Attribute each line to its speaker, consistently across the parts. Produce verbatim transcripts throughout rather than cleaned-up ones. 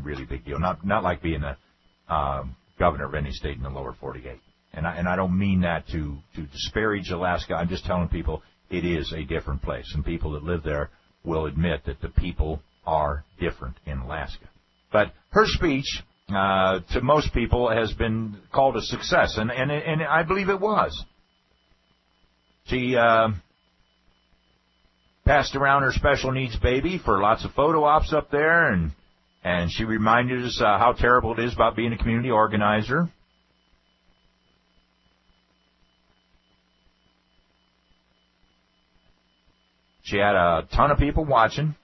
Speaker 1: really big deal. Not not like being a um, governor of any state in the lower forty-eight. And I, and I don't mean that to, to disparage Alaska. I'm just telling people it is a different place. And people that live there will admit that the people are different in Alaska. But her speech, uh, to most people, has been called a success. And, and, and I believe it was. She uh, passed around her special needs baby for lots of photo ops up there. And, and she reminded us uh, how terrible it is about being a community organizer. She had a ton of people watching.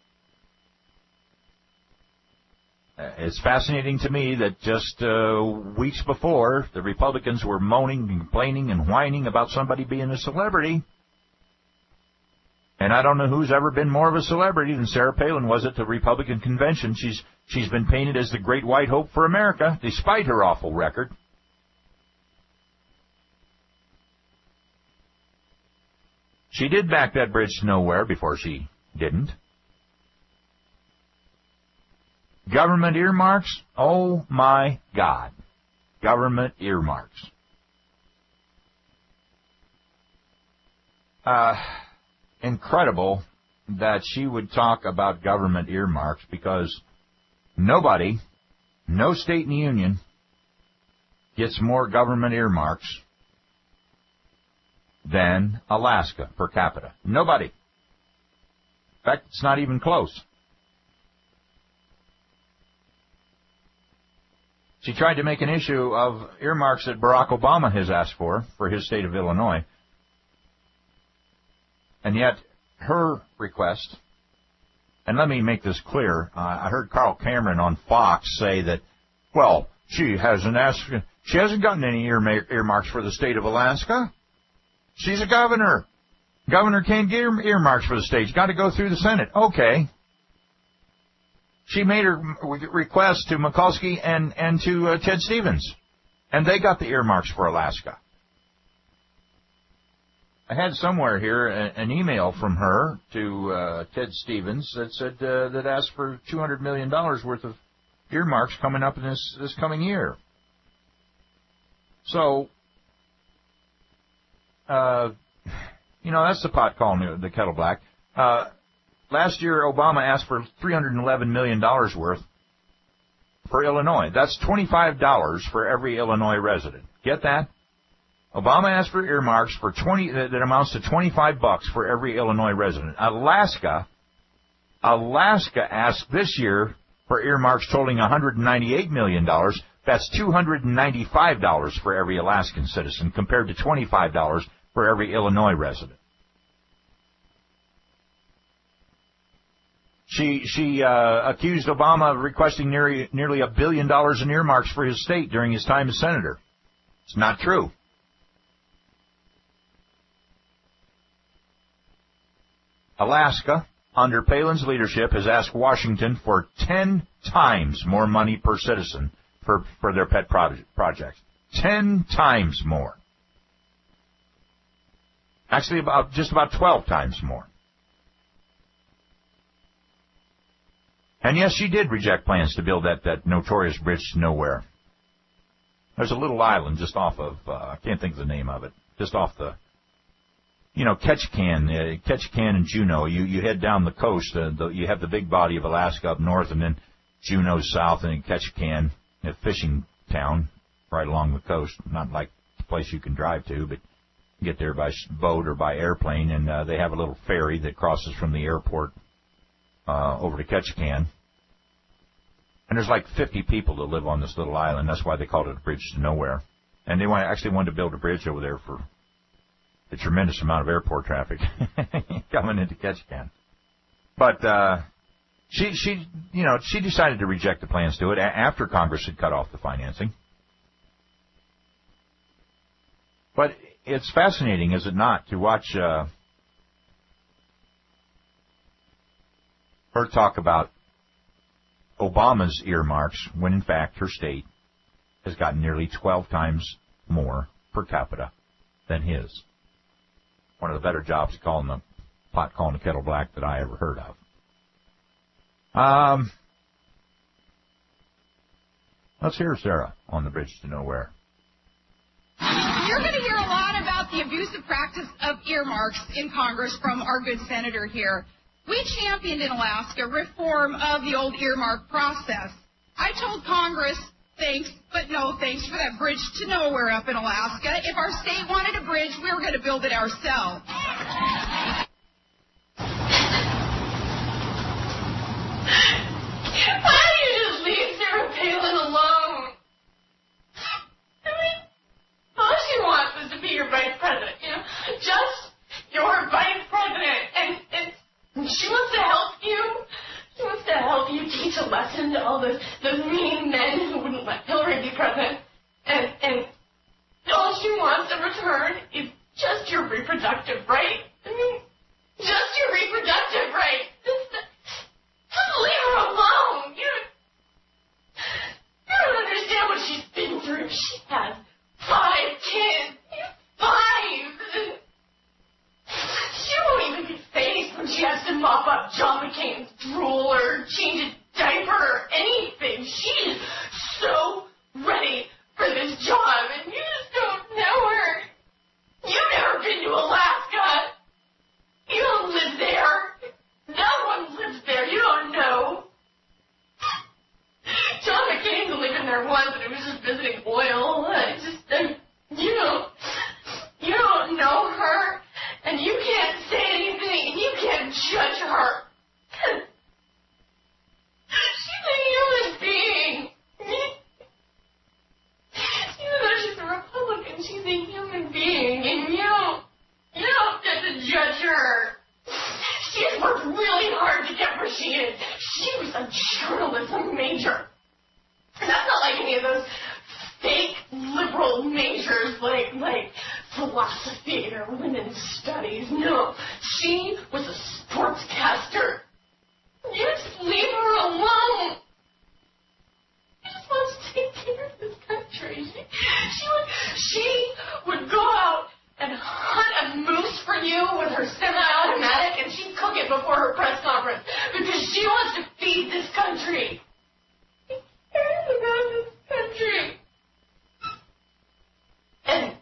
Speaker 1: It's fascinating to me that just uh, weeks before, the Republicans were moaning and complaining and whining about somebody being a celebrity. And I don't know who's ever been more of a celebrity than Sarah Palin was at the Republican convention. She's she's been painted as the great white hope for America, despite her awful record. She did back that bridge to nowhere before she didn't. Government earmarks? Oh, my God. Government earmarks. Uh, incredible that she would talk about government earmarks because nobody, no state in the union, gets more government earmarks than Alaska per capita. Nobody. In fact, it's not even close. She tried to make an issue of earmarks that Barack Obama has asked for, for his state of Illinois. And yet, her request, and let me make this clear, uh, I heard Carl Cameron on Fox say that, well, she hasn't asked, she hasn't gotten any earma- earmarks for the state of Alaska. She's a governor. Governor can't get earmarks for the state. She's got to go through the Senate. Okay. She made her request to Mikulski and, and to uh, Ted Stevens, and they got the earmarks for Alaska. I had somewhere here a, an email from her to uh, Ted Stevens that said uh, that asked for two hundred million dollars worth of earmarks coming up in this, this coming year. So, Uh, you know, that's the pot calling the kettle black. Uh, last year, Obama asked for three hundred eleven million dollars worth for Illinois. That's twenty-five dollars for every Illinois resident. Get that? Obama asked for earmarks for twenty, that amounts to twenty-five bucks for every Illinois resident. Alaska, Alaska asked this year for earmarks totaling one hundred ninety-eight million dollars. That's two hundred ninety-five dollars for every Alaskan citizen compared to twenty-five dollars for every Illinois resident. She she uh, accused Obama of requesting nearly, nearly a billion dollars in earmarks for his state during his time as senator. It's not true. Alaska, under Palin's leadership, has asked Washington for ten times more money per citizen for, for their pet project, projects. Ten times more. Actually, about just about twelve times more. And yes, she did reject plans to build that, that notorious bridge to nowhere. There's a little island just off of, uh, I can't think of the name of it, just off the, you know, Ketchikan, uh, Ketchikan and Juneau. You, you head down the coast, uh, the, you have the big body of Alaska up north, and then Juneau's south, and then Ketchikan, a fishing town right along the coast, not like the place you can drive to, but get there by boat or by airplane, and uh, they have a little ferry that crosses from the airport uh, over to Ketchikan. And there's like fifty people that live on this little island. That's why they called it a bridge to nowhere. And they want, actually wanted to build a bridge over there for the tremendous amount of airport traffic coming into Ketchikan. But uh, she, she, you know, she decided to reject the plans to it after Congress had cut off the financing. But it's fascinating, is it not, to watch uh, her talk about Obama's earmarks when, in fact, her state has gotten nearly twelve times more per capita than his. One of the better jobs of calling the pot calling the kettle black that I ever heard of. Um, Let's hear Sarah on the Bridge to Nowhere.
Speaker 2: You're going to hear a lot about the abusive practice of earmarks in Congress from our good senator here. We championed in Alaska reform of the old earmark process. I told Congress, thanks, but no thanks for that bridge to nowhere up in Alaska. If our state wanted a bridge, we were going to build it ourselves.
Speaker 3: Why do you just leave Sarah Palin alone? I mean, all she wants is to be your vice president, you know? Just your vice president. And, and she wants to help you. She wants to help you teach a lesson to all those, those mean men who wouldn't let Hillary be president. And, and all she wants in return is just your reproductive right. I mean, just your reproductive right. Just, just leave her alone. You don't, you don't understand what she's been through. She has five kids. Five. She won't even be faced when she has to mop up John McCain's drool or change a diaper or anything. She is so ready for this job, and you just don't know her. You've never been to Alaska. You don't live there. No one lives there. You don't know. John McCain's only been there once, and it was just visiting oil. I just, I, you don't, you don't know her, and you can't say anything, and you can't judge her. She's a human being. Even though she's a Republican, she's a human being, and you don't, you don't get to judge her. She's worked really hard to get where she is. She was a journalism major. And that's not like any of those fake liberal majors like, like philosophy or women's studies. No, she was a sportscaster. You just leave her alone. She just wants to take care of this country. She, she, would, she would go out and hunt a moose for you with her semi-automatic, and she'd cook it before her press conference because she wants to feed this country. She cares about this country. And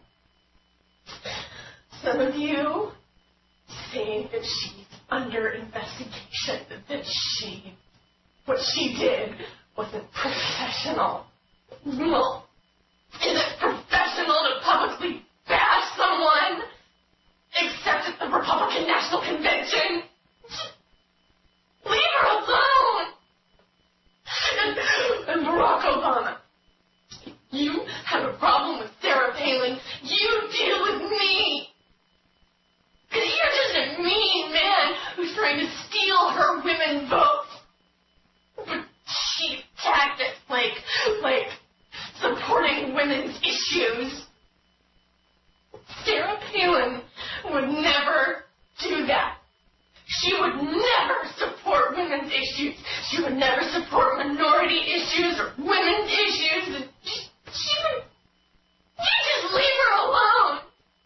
Speaker 3: some of you say that she's under investigation, that she, what she did wasn't professional. Well, is it professional to publicly bash someone, except at the Republican National Convention? Leave her alone! And, and Barack Obama, you have a problem with Sarah Palin, you deal with me. Because you're just a mean man who's trying to steal her women votes. With cheap tactics like, like supporting women's issues. Sarah Palin would never do that. She would never support women's issues. She would never support minority issues or women's issues. She, she would... You just leave her alone.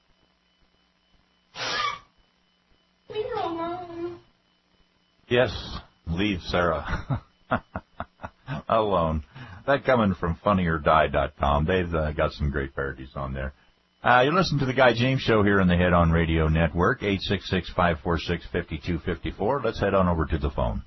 Speaker 3: Leave her alone.
Speaker 1: Yes, leave Sarah alone. That coming from funny or die dot com. They've uh, got some great parodies on there. Uh, you listen to the Guy James Show here on the Head On Radio Network, eight six six, five four six, five two five four. Let's head on over to the phone.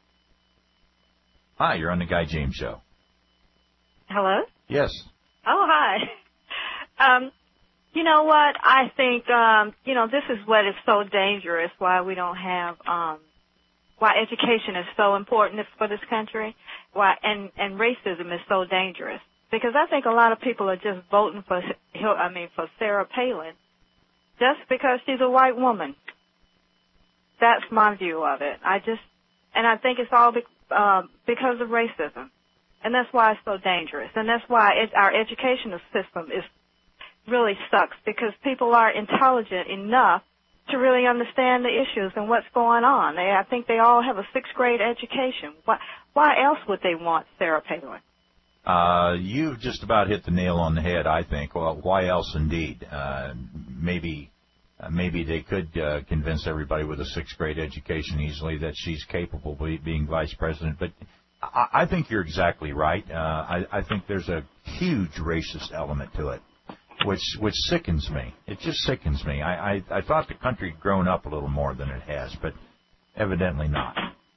Speaker 1: Hi, you're on the Guy James Show.
Speaker 4: Hello?
Speaker 1: Yes.
Speaker 4: Oh, hi. Um, you know what? I think, um, you know, this is what is so dangerous, why we don't have, um, why education is so important for this country, why, and, and racism is so dangerous. Because I think a lot of people are just voting for, I mean, for Sarah Palin just because she's a white woman. That's my view of it. I just, and I think it's all be, uh, because of racism. And that's why it's so dangerous. And that's why it, our educational system is really sucks, because people aren't intelligent enough to really understand the issues and what's going on. They, I think they all have a sixth grade education. Why, why else would they want Sarah Palin?
Speaker 1: Uh, you've just about hit the nail on the head, I think. Well, why else indeed? Uh, maybe, uh, maybe they could uh, convince everybody with a sixth grade education easily that she's capable of being vice president. But I, I think you're exactly right. Uh, I, I think there's a huge racist element to it, which which sickens me. It just sickens me. I, I, I thought the country had grown up a little more than it has, but evidently not.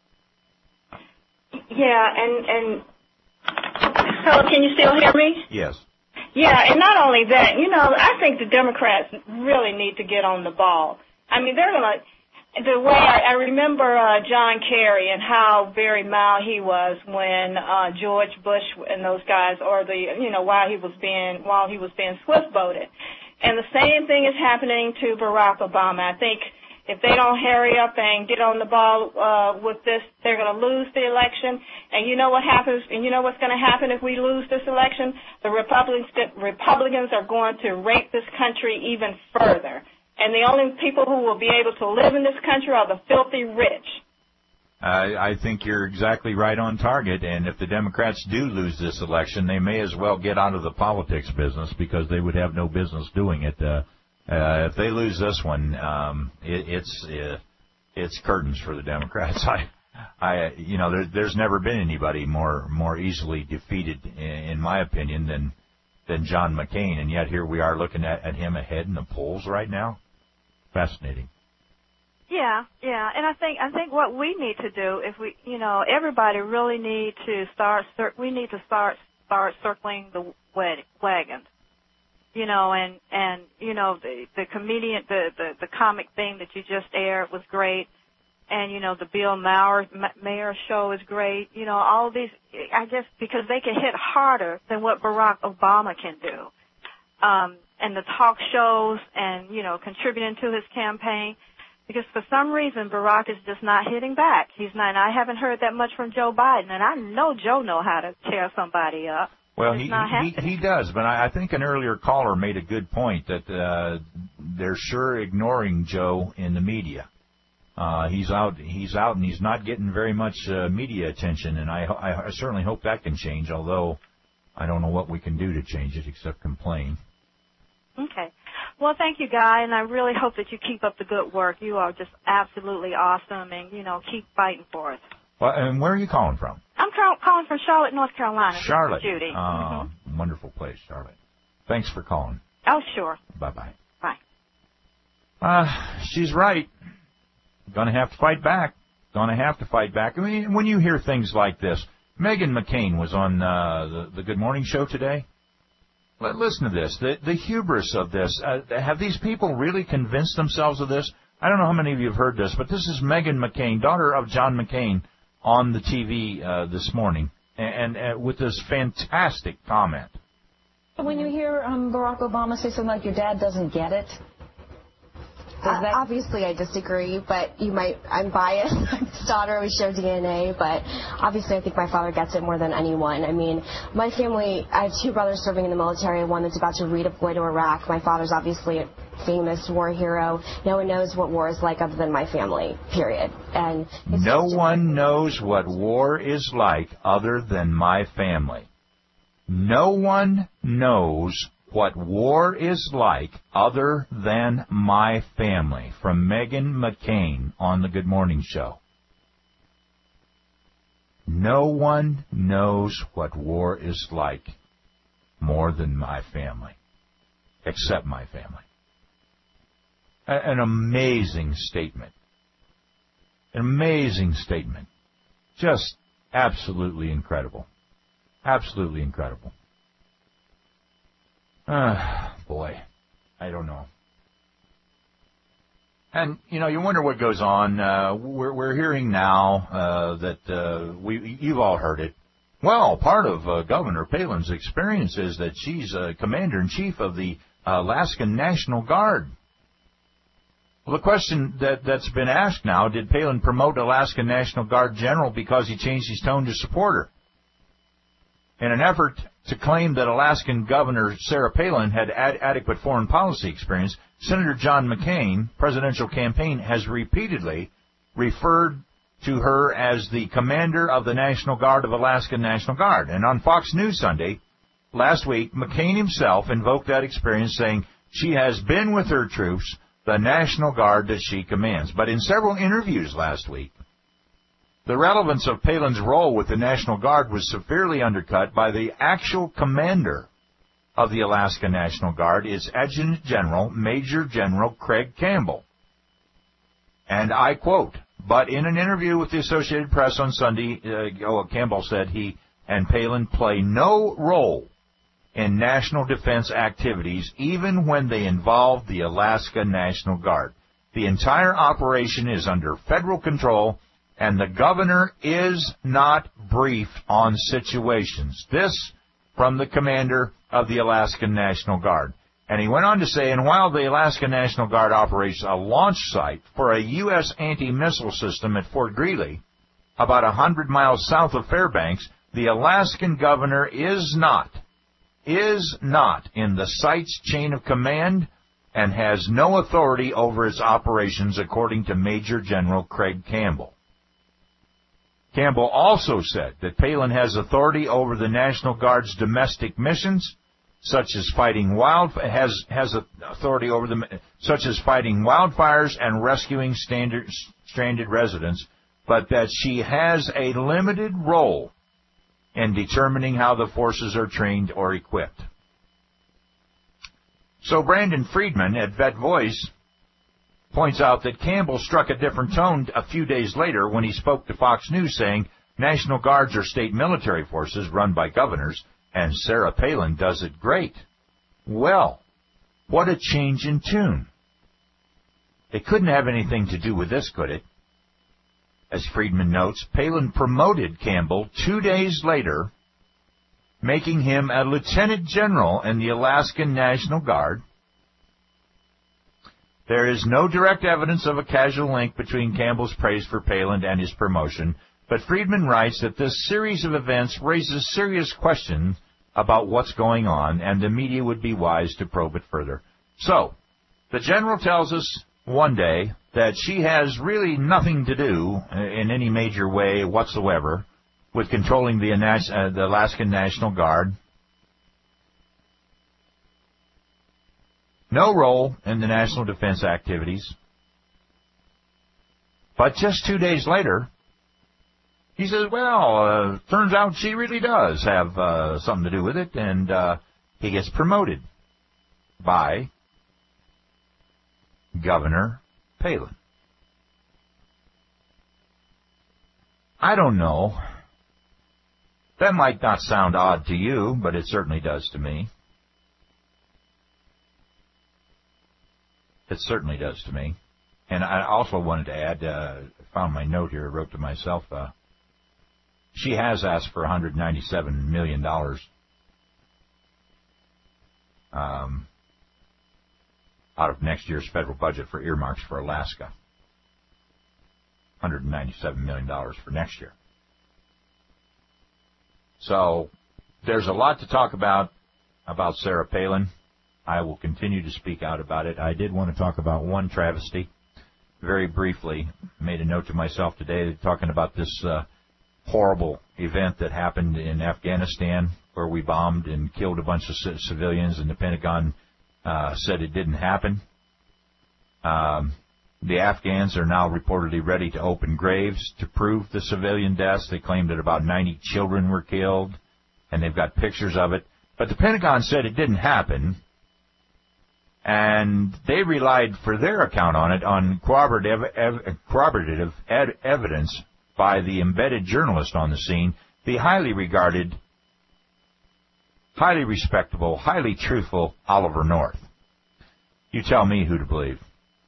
Speaker 4: Yeah, and, and hello, can you still hear me?
Speaker 1: Yes.
Speaker 4: Yeah, and not only that, you know, I think the Democrats really need to get on the ball. I mean, they're going to, the way I, I remember uh, John Kerry and how very mild he was when uh, George Bush and those guys, or the, you know, while he was being, while he was being swift voted. And the same thing is happening to Barack Obama. I think if they don't hurry up and get on the ball uh, with this, they're going to lose the election. And you know what happens? And you know what's going to happen if we lose this election? The Republicans, Republicans are going to rape this country even further. And the only people who will be able to live in this country are the filthy rich.
Speaker 1: I, I think you're exactly right on target. And if the Democrats do lose this election, they may as well get out of the politics business because they would have no business doing it. Uh, Uh, if they lose this one, um, it, it's uh, it's curtains for the Democrats. I, I, you know, there, there's never been anybody more more easily defeated, in, in my opinion, than than John McCain, and yet here we are looking at, at him ahead in the polls right now. Fascinating.
Speaker 4: Yeah, yeah, and I think I think what we need to do, if we, you know, everybody really need to start. We need to start start circling the wagons. You know, and, and, you know, the, the comedian, the, the, the comic thing that you just aired was great. And, you know, the Bill Maher, Mayer show is great. You know, all these, I guess, because they can hit harder than what Barack Obama can do. Um, and the talk shows and, you know, contributing to his campaign. Because for some reason, Barack is just not hitting back. He's not, and I haven't heard that much from Joe Biden. And I know Joe know how to tear somebody up.
Speaker 1: Well, he, he he does, but I, I think an earlier caller made a good point that uh, they're sure ignoring Joe in the media. Uh, he's out, he's out, and he's not getting very much uh, media attention, and I, I, I certainly hope that can change. Although I don't know what we can do to change it except complain.
Speaker 4: Okay. Well, thank you, Guy, and I really hope that you keep up the good work. You are just absolutely awesome, and you know, keep fighting for us.
Speaker 1: Well, and where are you calling from?
Speaker 4: I'm calling from Charlotte, North Carolina.
Speaker 1: Charlotte.
Speaker 4: Judy.
Speaker 1: Uh,
Speaker 4: mm-hmm.
Speaker 1: Wonderful place, Charlotte. Thanks for calling.
Speaker 4: Oh, sure.
Speaker 1: Bye-bye.
Speaker 4: Bye.
Speaker 1: Uh, she's right. Gonna have to fight back. Gonna have to fight back. I mean, when you hear things like this, Meghan McCain was on uh, the, the Good Morning Show today. L- listen to this. The, the hubris of this. Uh, have these people really convinced themselves of this? I don't know how many of you have heard this, but this is Meghan McCain, daughter of John McCain, on the T V uh, this morning, and, and uh, with this fantastic comment.
Speaker 5: When you hear um, Barack Obama say something like, your dad doesn't get it,
Speaker 6: Uh,
Speaker 5: that...
Speaker 6: Obviously, I disagree, but you might. I'm biased. I'm his daughter. We share D N A, but obviously, I think my father gets it more than anyone. I mean, my family. I have two brothers serving in the military. One that's about to redeploy to Iraq. My father's obviously a famous war hero. No one knows what war is like other than my family. Period. And it's
Speaker 1: no one knows what war is like other than my family. No one knows what war is like other than my family. From Meghan McCain on the Good Morning Show. No one knows what war is like more than my family, except my family. A- an amazing statement. An amazing statement. Just absolutely incredible. Absolutely incredible. Ah, boy, I don't know. And, you know, you wonder what goes on. Uh, we're, we're hearing now uh, that uh, we you've all heard it. Well, part of uh, Governor Palin's experience is that she's uh, commander-in-chief of the Alaskan National Guard. Well, the question that, that's been asked now, did Palin promote Alaskan National Guard general because he changed his tone to support her? In an effort to claim that Alaskan Governor Sarah Palin had ad- adequate foreign policy experience, Senator John McCain, presidential campaign, has repeatedly referred to her as the commander of the National Guard of Alaskan National Guard. And on Fox News Sunday last week, McCain himself invoked that experience, saying she has been with her troops, the National Guard that she commands. But in several interviews last week, The relevance of Palin's role with the National Guard was severely undercut by the actual commander of the Alaska National Guard, its Adjutant General, Major General Craig Campbell. And I quote, but in an interview with the Associated Press on Sunday, uh, oh, Campbell said he and Palin play no role in national defense activities, even when they involve the Alaska National Guard. The entire operation is under federal control, and the governor is not briefed on situations. This from the commander of the Alaska National Guard. And he went on to say, and while the Alaska National Guard operates a launch site for a U S anti-missile system at Fort Greely, about one hundred miles south of Fairbanks, the Alaskan governor is not, is not in the site's chain of command and has no authority over its operations, according to Major General Craig Campbell. Campbell also said that Palin has authority over the National Guard's domestic missions, such as fighting wild has has authority over them, such as fighting wildfires and rescuing standard, stranded residents, but that she has a limited role in determining how the forces are trained or equipped. So Brandon Friedman at Vet Voice points out that Campbell struck a different tone a few days later when he spoke to Fox News, saying National Guards are state military forces run by governors, and Sarah Palin does it great. Well, what a change in tune. It couldn't have anything to do with this, could it? As Friedman notes, Palin promoted Campbell two days later, making him a lieutenant general in the Alaskan National Guard. There is no direct evidence of a causal link between Campbell's praise for Palin and his promotion, but Friedman writes that this series of events raises serious questions about what's going on, and the media would be wise to probe it further. So, the general tells us one day that she has really nothing to do in any major way whatsoever with controlling the, uh, the Alaskan National Guard. No role in the national defense activities. But just two days later, he says, well, uh, turns out she really does have uh, something to do with it, and uh, he gets promoted by Governor Palin. I don't know. That might not sound odd to you, but it certainly does to me. It certainly does to me. And I also wanted to add, uh, I found my note here, I wrote to myself, uh, she has asked for one hundred ninety-seven million dollars um, out of next year's federal budget for earmarks for Alaska. one hundred ninety-seven million dollars for next year. So there's a lot to talk about, about Sarah Palin. I will continue to speak out about it. I did want to talk about one travesty very briefly. Made a note to myself today talking about this uh, horrible event that happened in Afghanistan where we bombed and killed a bunch of c- civilians, and the Pentagon uh, said it didn't happen. Um, the Afghans are now reportedly ready to open graves to prove the civilian deaths. They claim that about ninety children were killed, and they've got pictures of it. But the Pentagon said it didn't happen. And they relied for their account on it on corroborative, ev- corroborative ed- evidence by the embedded journalist on the scene, the highly regarded, highly respectable, highly truthful Oliver North. You tell me who to believe.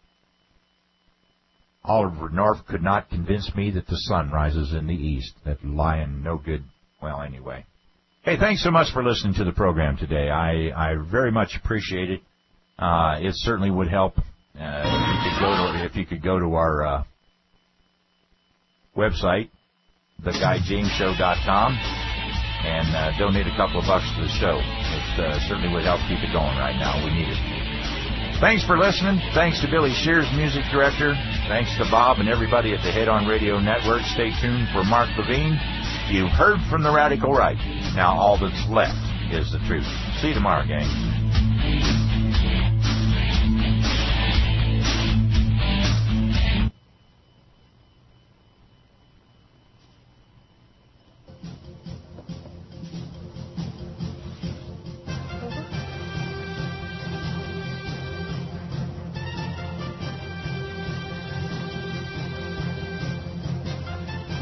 Speaker 1: Oliver North could not convince me that the sun rises in the east. That lying no good. Well, anyway. Hey, thanks so much for listening to the program today. I, I very much appreciate it. Uh, it certainly would help uh, if you could go to, if you could go to our uh, website, the guy james show dot com, and uh, donate a couple of bucks to the show. It uh, certainly would help keep it going right now. We need it. Thanks for listening. Thanks to Billy Shears, music director. Thanks to Bob and everybody at the Head On Radio Network. Stay tuned for Mark Levine. You've heard from the radical right. Now all that's left is the truth. See you tomorrow, gang.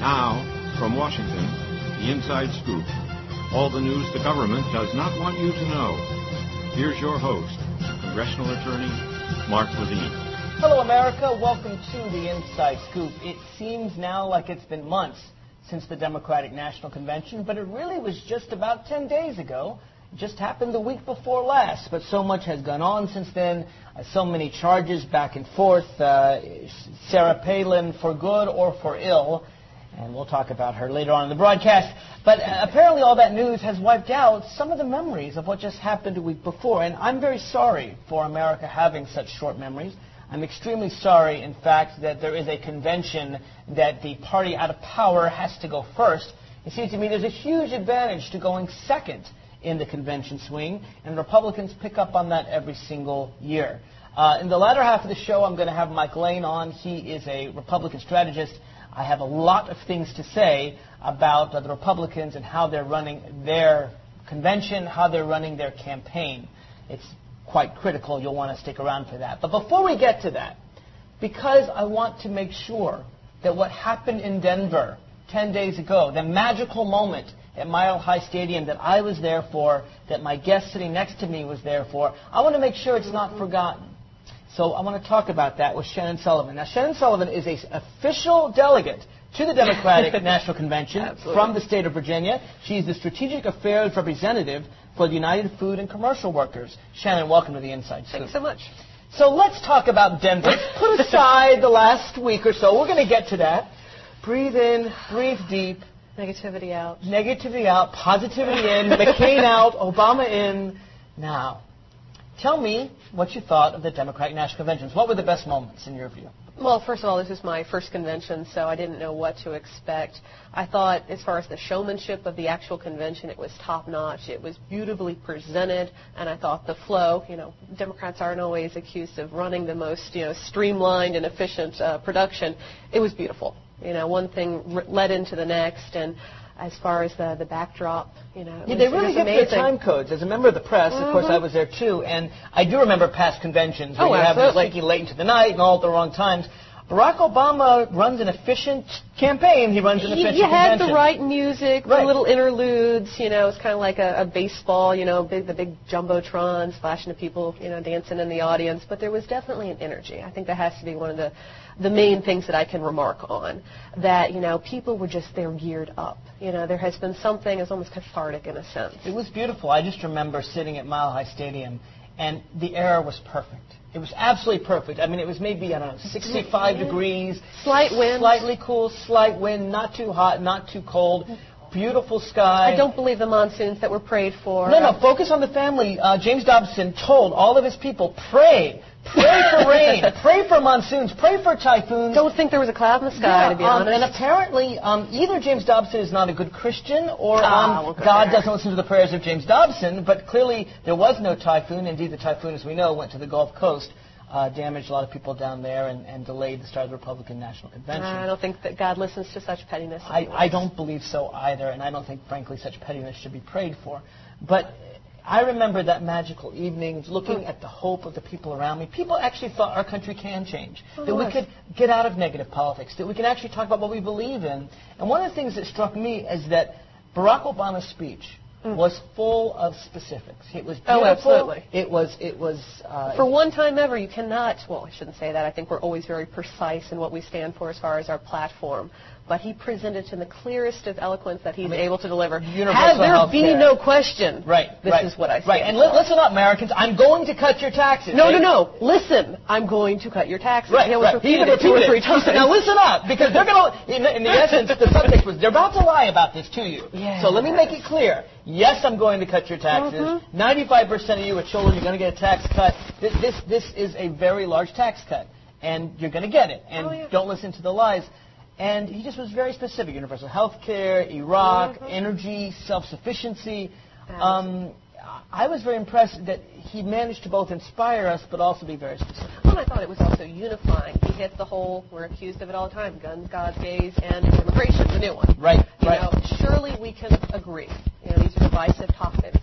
Speaker 7: Now, from Washington, the Inside Scoop. All the news the government does not want you to know. Here's your host, Congressional Attorney Mark Levine.
Speaker 8: Hello, America. Welcome to the Inside Scoop. It seems now like it's been months since the Democratic National Convention, but it really was just about ten days ago. It just happened the week before last, but so much has gone on since then. Uh, so many charges back and forth. Uh, Sarah Palin for good or for ill, and we'll talk about her later on in the broadcast. But uh, apparently all that news has wiped out some of the memories of what just happened a week before, and I'm very sorry for America having such short memories. I'm extremely sorry, in fact, that there is a convention that the party out of power has to go first. It seems to me there's a huge advantage to going second in the convention swing, and Republicans pick up on that every single year. Uh, in the latter half of the show, I'm going to have Mike Lane on. He is a Republican strategist. I have a lot of things to say about uh, the Republicans and how they're running their convention, how they're running their campaign. It's quite critical. You'll want to stick around for that. But before we get to that, because I want to make sure that what happened in Denver ten days ago, the magical moment at Mile High Stadium that I was there for, that my guest sitting next to me was there for, I want to make sure it's not forgotten. So I want to talk about that with Shannon Sullivan. Now, Shannon Sullivan is an official delegate to the Democratic National Convention Absolutely. From the state of Virginia. She's the Strategic Affairs Representative for the United Food and Commercial Workers. Shannon, welcome to the Inside Scoop.
Speaker 9: Thanks so much.
Speaker 8: So let's talk about Denver. Put aside the last week or so. We're going to get to that. Breathe in, breathe deep.
Speaker 9: Negativity out.
Speaker 8: Negativity out, positivity in, McCain out, Obama in. Now, tell me what you thought of the Democratic National Conventions. What were the best moments in your view?
Speaker 9: Well, first of all, this is my first convention, so I didn't know what to expect. I thought, as far as the showmanship of the actual convention, it was top-notch. It was beautifully presented, and I thought the flow, you know, Democrats aren't always accused of running the most, you know, streamlined and efficient uh, production. It was beautiful. You know, one thing r- led into the next, and as far as the, the backdrop, you know,
Speaker 8: yeah,
Speaker 9: was,
Speaker 8: they really get
Speaker 9: amazing.
Speaker 8: their time codes. As a member of the press, mm-hmm. of course, I was there too, and I do remember past conventions where
Speaker 9: oh,
Speaker 8: you
Speaker 9: absolutely.
Speaker 8: have this sneaky late into the night and all at the wrong times. Barack Obama runs an efficient campaign. He runs an efficient
Speaker 9: You had
Speaker 8: convention.
Speaker 9: the right music,
Speaker 8: right.
Speaker 9: the little interludes. You know, it's kind of like a, a baseball. You know, big, the big jumbotrons flashing to people, you know, dancing in the audience. But there was definitely an energy. I think that has to be one of the the main things that I can remark on. That, you know, people were just there geared up. You know, there has been something that's almost cathartic in a sense.
Speaker 8: It was beautiful. I just remember sitting at Mile High Stadium, and the air was perfect. It was absolutely perfect. I mean, it was maybe, I don't know, sixty-five yeah. degrees.
Speaker 9: Slight wind.
Speaker 8: Slightly cool, slight wind, not too hot, not too cold. Beautiful sky.
Speaker 9: I don't believe the monsoons that were prayed for.
Speaker 8: No, no, focus on the family. Uh, James Dobson told all of his people, pray. Pray for rain. Pray for monsoons. Pray for typhoons.
Speaker 9: Don't think there was a cloud in the sky,
Speaker 8: yeah,
Speaker 9: to be
Speaker 8: um,
Speaker 9: honest.
Speaker 8: And apparently, um, either James Dobson is not a good Christian, or
Speaker 9: ah,
Speaker 8: um,
Speaker 9: we'll
Speaker 8: God
Speaker 9: there.
Speaker 8: doesn't listen to the prayers of James Dobson. But clearly, there was no typhoon. Indeed, the typhoon, as we know, went to the Gulf Coast. Uh, damaged a lot of people down there and, and delayed the start of the Republican National Convention.
Speaker 9: I don't think that God listens to such pettiness.
Speaker 8: I, I don't believe so either, and I don't think, frankly, such pettiness should be prayed for. But I remember that magical evening, looking at the hope of the people around me. People actually thought our country can change,
Speaker 9: oh,
Speaker 8: that we could get out of negative politics, that we can actually talk about what we believe in. And one of the things that struck me is that Barack Obama's speech Mm. was full of specifics. It was beautiful.
Speaker 9: Oh, absolutely.
Speaker 8: It was, it was... Uh,
Speaker 9: for one time ever, you cannot... Well, I shouldn't say that. I think we're always very precise in what we stand for as far as our platform. But he presented in the clearest of eloquence that he's I mean, able to deliver. Has there be care. no question?
Speaker 8: Right.
Speaker 9: This
Speaker 8: right,
Speaker 9: is what I stand
Speaker 8: Right. And
Speaker 9: for.
Speaker 8: listen up, Americans. I'm going to cut your taxes.
Speaker 9: No, no, no. Listen. I'm going to cut your taxes.
Speaker 8: Right.
Speaker 9: He
Speaker 8: right.
Speaker 9: repeated
Speaker 8: he
Speaker 9: it two or three times.
Speaker 8: Now listen up, because they're going to. In, in the essence, the subject was they're about to lie about this to you.
Speaker 9: Yeah.
Speaker 8: So let me make it clear. Yes, I'm going to cut your taxes. Mm-hmm. ninety-five percent of you are children. You're going to get a tax cut. This, this, this is a very large tax cut, and you're going to get it. And
Speaker 9: oh, yeah.
Speaker 8: don't listen to the lies. And he just was very specific. Universal health care, Iraq, mm-hmm. energy, self-sufficiency. Um, I was very impressed that he managed to both inspire us but also be very specific.
Speaker 9: Well, I thought it was also unifying. He hit the whole, we're accused of it all the time, guns, gods, gays, and immigration, the new one.
Speaker 8: Right,
Speaker 9: you
Speaker 8: right.
Speaker 9: know, surely we can agree. You know, these are divisive topics, but, you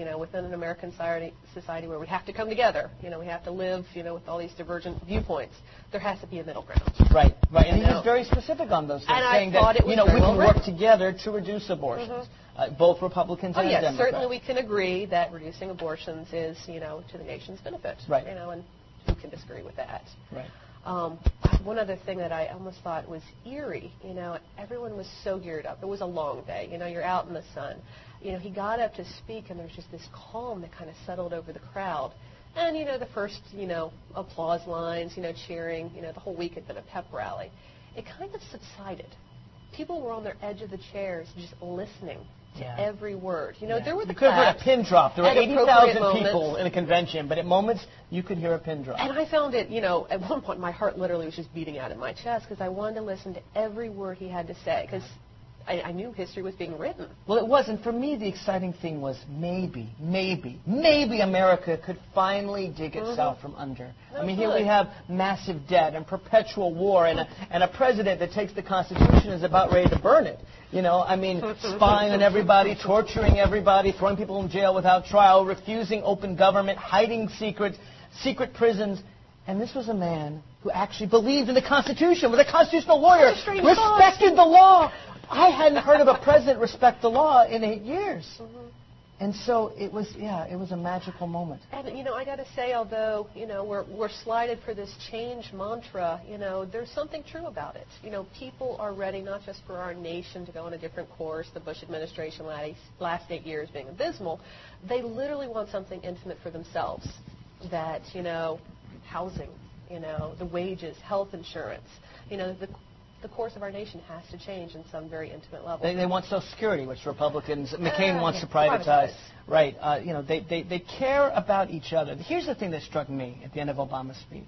Speaker 9: know, within an American society, society where we have to come together, you know, we have to live, you know, with all these divergent viewpoints, there has to be a middle ground.
Speaker 8: Right, right. And
Speaker 9: You
Speaker 8: he
Speaker 9: know?
Speaker 8: was very specific on those things,
Speaker 9: And I
Speaker 8: saying
Speaker 9: thought
Speaker 8: that,
Speaker 9: it was
Speaker 8: you know,
Speaker 9: very
Speaker 8: we can
Speaker 9: well
Speaker 8: work
Speaker 9: written.
Speaker 8: together to reduce abortions,
Speaker 9: Mm-hmm.
Speaker 8: uh, both Republicans
Speaker 9: Oh,
Speaker 8: and
Speaker 9: yes,
Speaker 8: Democrats.
Speaker 9: certainly we can agree that reducing abortions is, you know, to the nation's benefit.
Speaker 8: Right.
Speaker 9: You know, and who can disagree with that?
Speaker 8: Right.
Speaker 9: Um, one other thing that I almost thought was eerie, you know, everyone was so geared up. It was a long day. You know, you're out in the sun. You know, he got up to speak, and there's just this calm that kind of settled over the crowd. And, you know, the first, you know, applause lines, you know, cheering, you know, the whole week had been a pep rally. It kind of subsided. People were on their edge of the chairs just listening to
Speaker 8: Yeah.
Speaker 9: every word. You know,
Speaker 8: Yeah.
Speaker 9: there were the
Speaker 8: You could have heard a
Speaker 9: claps
Speaker 8: pin drop. There were
Speaker 9: at
Speaker 8: eighty
Speaker 9: appropriate
Speaker 8: thousand people
Speaker 9: moments.
Speaker 8: in a convention, but at moments you could hear a pin drop.
Speaker 9: And I found it, you know, at one point my heart literally was just beating out in my chest because I wanted to listen to every word he had to say because I, I knew history was being written.
Speaker 8: Well, it was, and for me, the exciting thing was maybe, maybe, maybe America could finally dig itself
Speaker 9: Mm-hmm.
Speaker 8: from under.
Speaker 9: No,
Speaker 8: I mean,
Speaker 9: it
Speaker 8: here we
Speaker 9: could.
Speaker 8: have massive debt and perpetual war, and a, and a president that takes the Constitution and is about ready to burn it. You know, I mean, spying on everybody, torturing everybody, throwing people in jail without trial, refusing open government, hiding secrets, secret prisons. And this was a man who actually believed in the Constitution, was a constitutional lawyer,
Speaker 9: What a strange
Speaker 8: respected the law. I hadn't heard of a president respect the law in eight years.
Speaker 9: Mm-hmm.
Speaker 8: And so it was, yeah, it was a magical moment.
Speaker 9: And, you know, I got to say, although, you know, we're, we're slighted for this change mantra, you know, there's something true about it. You know, people are ready not just for our nation to go on a different course, the Bush administration last, last eight years being abysmal. They literally want something intimate for themselves. That, you know, housing, you know, the wages, health insurance, you know, the the course of our nation has to change in some very intimate level.
Speaker 8: They, they want Social Security, which Republicans, McCain
Speaker 9: Uh,
Speaker 8: wants
Speaker 9: yeah,
Speaker 8: to privatize.
Speaker 9: privatize.
Speaker 8: Right. Uh, you know, they, they, they care about each other. Here's the thing that struck me at the end of Obama's speech.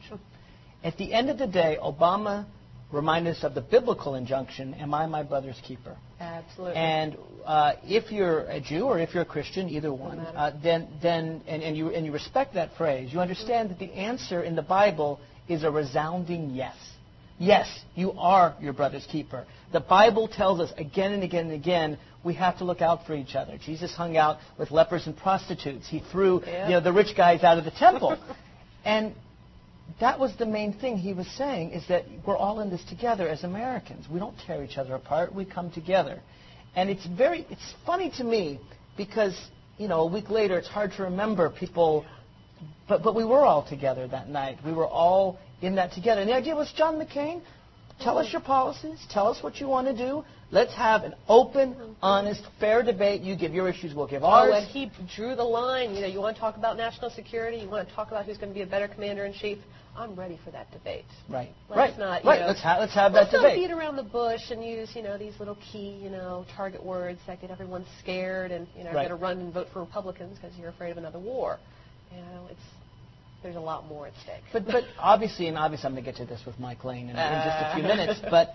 Speaker 8: At the end of the day, Obama reminded us of the biblical injunction, am I my brother's keeper?
Speaker 9: Absolutely.
Speaker 8: And uh, if you're a Jew or if you're a Christian, either one,
Speaker 9: matter.
Speaker 8: uh, then, then and, and, you, and you respect that phrase, you understand that the answer in the Bible is a resounding yes. Yes, you are your brother's keeper. The Bible tells us again and again and again we have to look out for each other. Jesus hung out with lepers and prostitutes. He threw
Speaker 9: Yeah.
Speaker 8: you know, the rich guys out of the temple. And that was the main thing he was saying, is that we're all in this together as Americans. We don't tear each other apart. We come together. And it's very, it's funny to me because, you know, a week later it's hard to remember people, but, but we were all together that night. We were all in that together. And the idea was, John McCain, tell us your policies. Tell us what you want to do. Let's have an open, honest, fair debate. You give your issues, we'll give ours.
Speaker 9: Oh, and he drew the line. You know, you want to talk about national security? You want to talk about who's going to be a better commander-in-chief? I'm ready for that debate.
Speaker 8: Right.
Speaker 9: Let's
Speaker 8: right.
Speaker 9: not, you
Speaker 8: right.
Speaker 9: know,
Speaker 8: let's, ha- let's have
Speaker 9: let's
Speaker 8: that
Speaker 9: not
Speaker 8: debate.
Speaker 9: beat around the bush and use, you know, these little key, you know, target words that get everyone scared and, you know,
Speaker 8: Right.
Speaker 9: going to run and vote for Republicans because you're afraid of another war. You know, it's there's a lot more at stake.
Speaker 8: But, but obviously, and obviously I'm going to get to this with Mike Lane in, in just a few
Speaker 9: Uh.
Speaker 8: minutes, but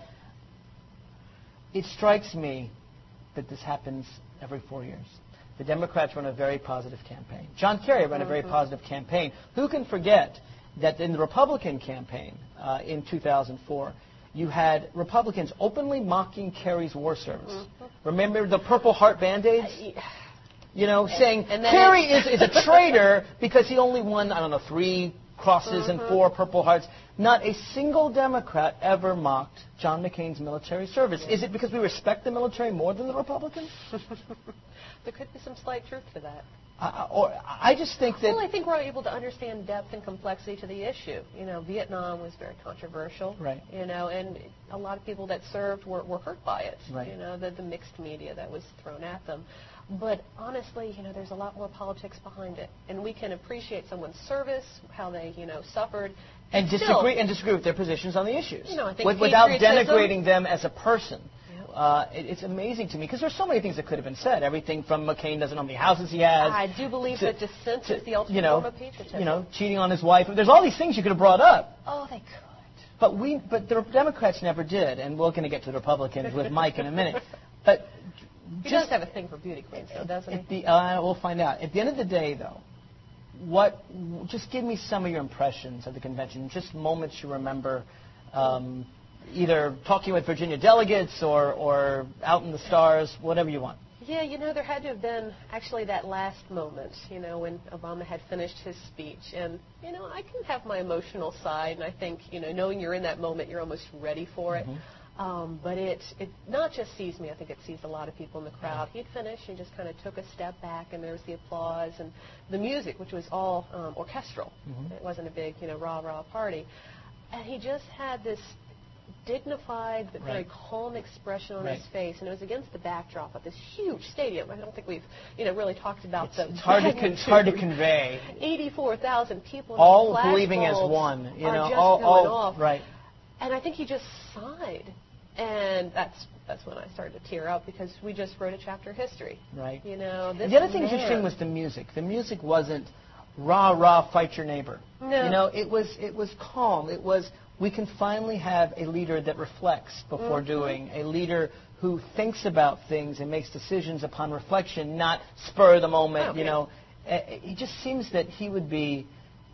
Speaker 8: it strikes me that this happens every four years. The Democrats run a very positive campaign. John Kerry ran a very
Speaker 9: Mhm.
Speaker 8: positive campaign. Who can forget that in the Republican campaign uh, in two thousand four, you had Republicans openly mocking Kerry's war service.
Speaker 9: Mhm.
Speaker 8: Remember the Purple Heart Band-Aids? You know, saying
Speaker 9: and then
Speaker 8: Kerry
Speaker 9: it-
Speaker 8: is, is a traitor because he only won, I don't know, three crosses and
Speaker 9: Mhm.
Speaker 8: four Purple Hearts. Not a single Democrat ever mocked John McCain's military service. Is it because we respect the military more than the Republicans?
Speaker 9: There could be some slight truth to that.
Speaker 8: Uh, or I just think that...
Speaker 9: Well, I think we're able to understand depth and complexity to the issue. You know, Vietnam was very controversial.
Speaker 8: Right.
Speaker 9: You know, and a lot of people that served were, were hurt by it.
Speaker 8: Right.
Speaker 9: You know, the, the mixed media that was thrown at them. But honestly, you know, there's a lot more politics behind it. And we can appreciate someone's service, how they, you know, suffered.
Speaker 8: and
Speaker 9: Still,
Speaker 8: disagree and disagree with their positions on the issues.
Speaker 9: You know, I think
Speaker 8: with, without
Speaker 9: patriotism-
Speaker 8: denigrating them as a person.
Speaker 9: Yeah.
Speaker 8: Uh, it, it's amazing to me because there's so many things that could have been said. Everything from McCain doesn't know how many houses he has.
Speaker 9: I do believe
Speaker 8: to-
Speaker 9: that dissent
Speaker 8: to,
Speaker 9: is the ultimate
Speaker 8: you know,
Speaker 9: form of patriotism.
Speaker 8: You know, cheating on his wife. There's all these things you could have brought up.
Speaker 9: Oh, they could.
Speaker 8: But we, but the Democrats never did, and we're going to get to the Republicans with Mike in a minute. But
Speaker 9: He
Speaker 8: just
Speaker 9: does have a thing for beauty queens, though, doesn't
Speaker 8: at
Speaker 9: he?
Speaker 8: the, uh, we'll find out. At the end of the day, though, what? Just give me some of your impressions of the convention. Just moments you remember, um, either talking with Virginia delegates or, or out in the stars, whatever you want.
Speaker 9: Yeah, you know, there had to have been actually that last moment, you know, when Obama had finished his speech. And, you know, I can have my emotional side, and I think, you know, knowing you're in that moment, you're almost ready for it. Mm-hmm. Um, but it, it not just sees me, I think it sees a lot of people in the crowd. He'd finished and just kind of took a step back, and there was the applause and the music, which was all um, orchestral. Mm-hmm. It wasn't a big, you know, rah-rah party. And he just had this dignified but very right. calm expression on right. his face, and it was against the backdrop of this huge stadium. I don't think we've, you know, really talked about
Speaker 8: it's,
Speaker 9: the.
Speaker 8: It's hard to con- it's hard to convey.
Speaker 9: Eighty-four thousand people.
Speaker 8: All believing as one, you know,
Speaker 9: just
Speaker 8: all,
Speaker 9: going
Speaker 8: all
Speaker 9: off.
Speaker 8: right.
Speaker 9: And I think he just sighed, and that's that's when I started to tear up because we just wrote a chapter of history.
Speaker 8: Right.
Speaker 9: You know. This
Speaker 8: the other thing
Speaker 9: man.
Speaker 8: that's interesting was the music. The music wasn't rah rah fight your neighbor.
Speaker 9: No.
Speaker 8: You know, it was it was calm. It was. We can finally have a leader that reflects before mm-hmm. doing, a leader who thinks about things and makes decisions upon reflection, not spur of the moment, okay. you know. It just seems that he would be,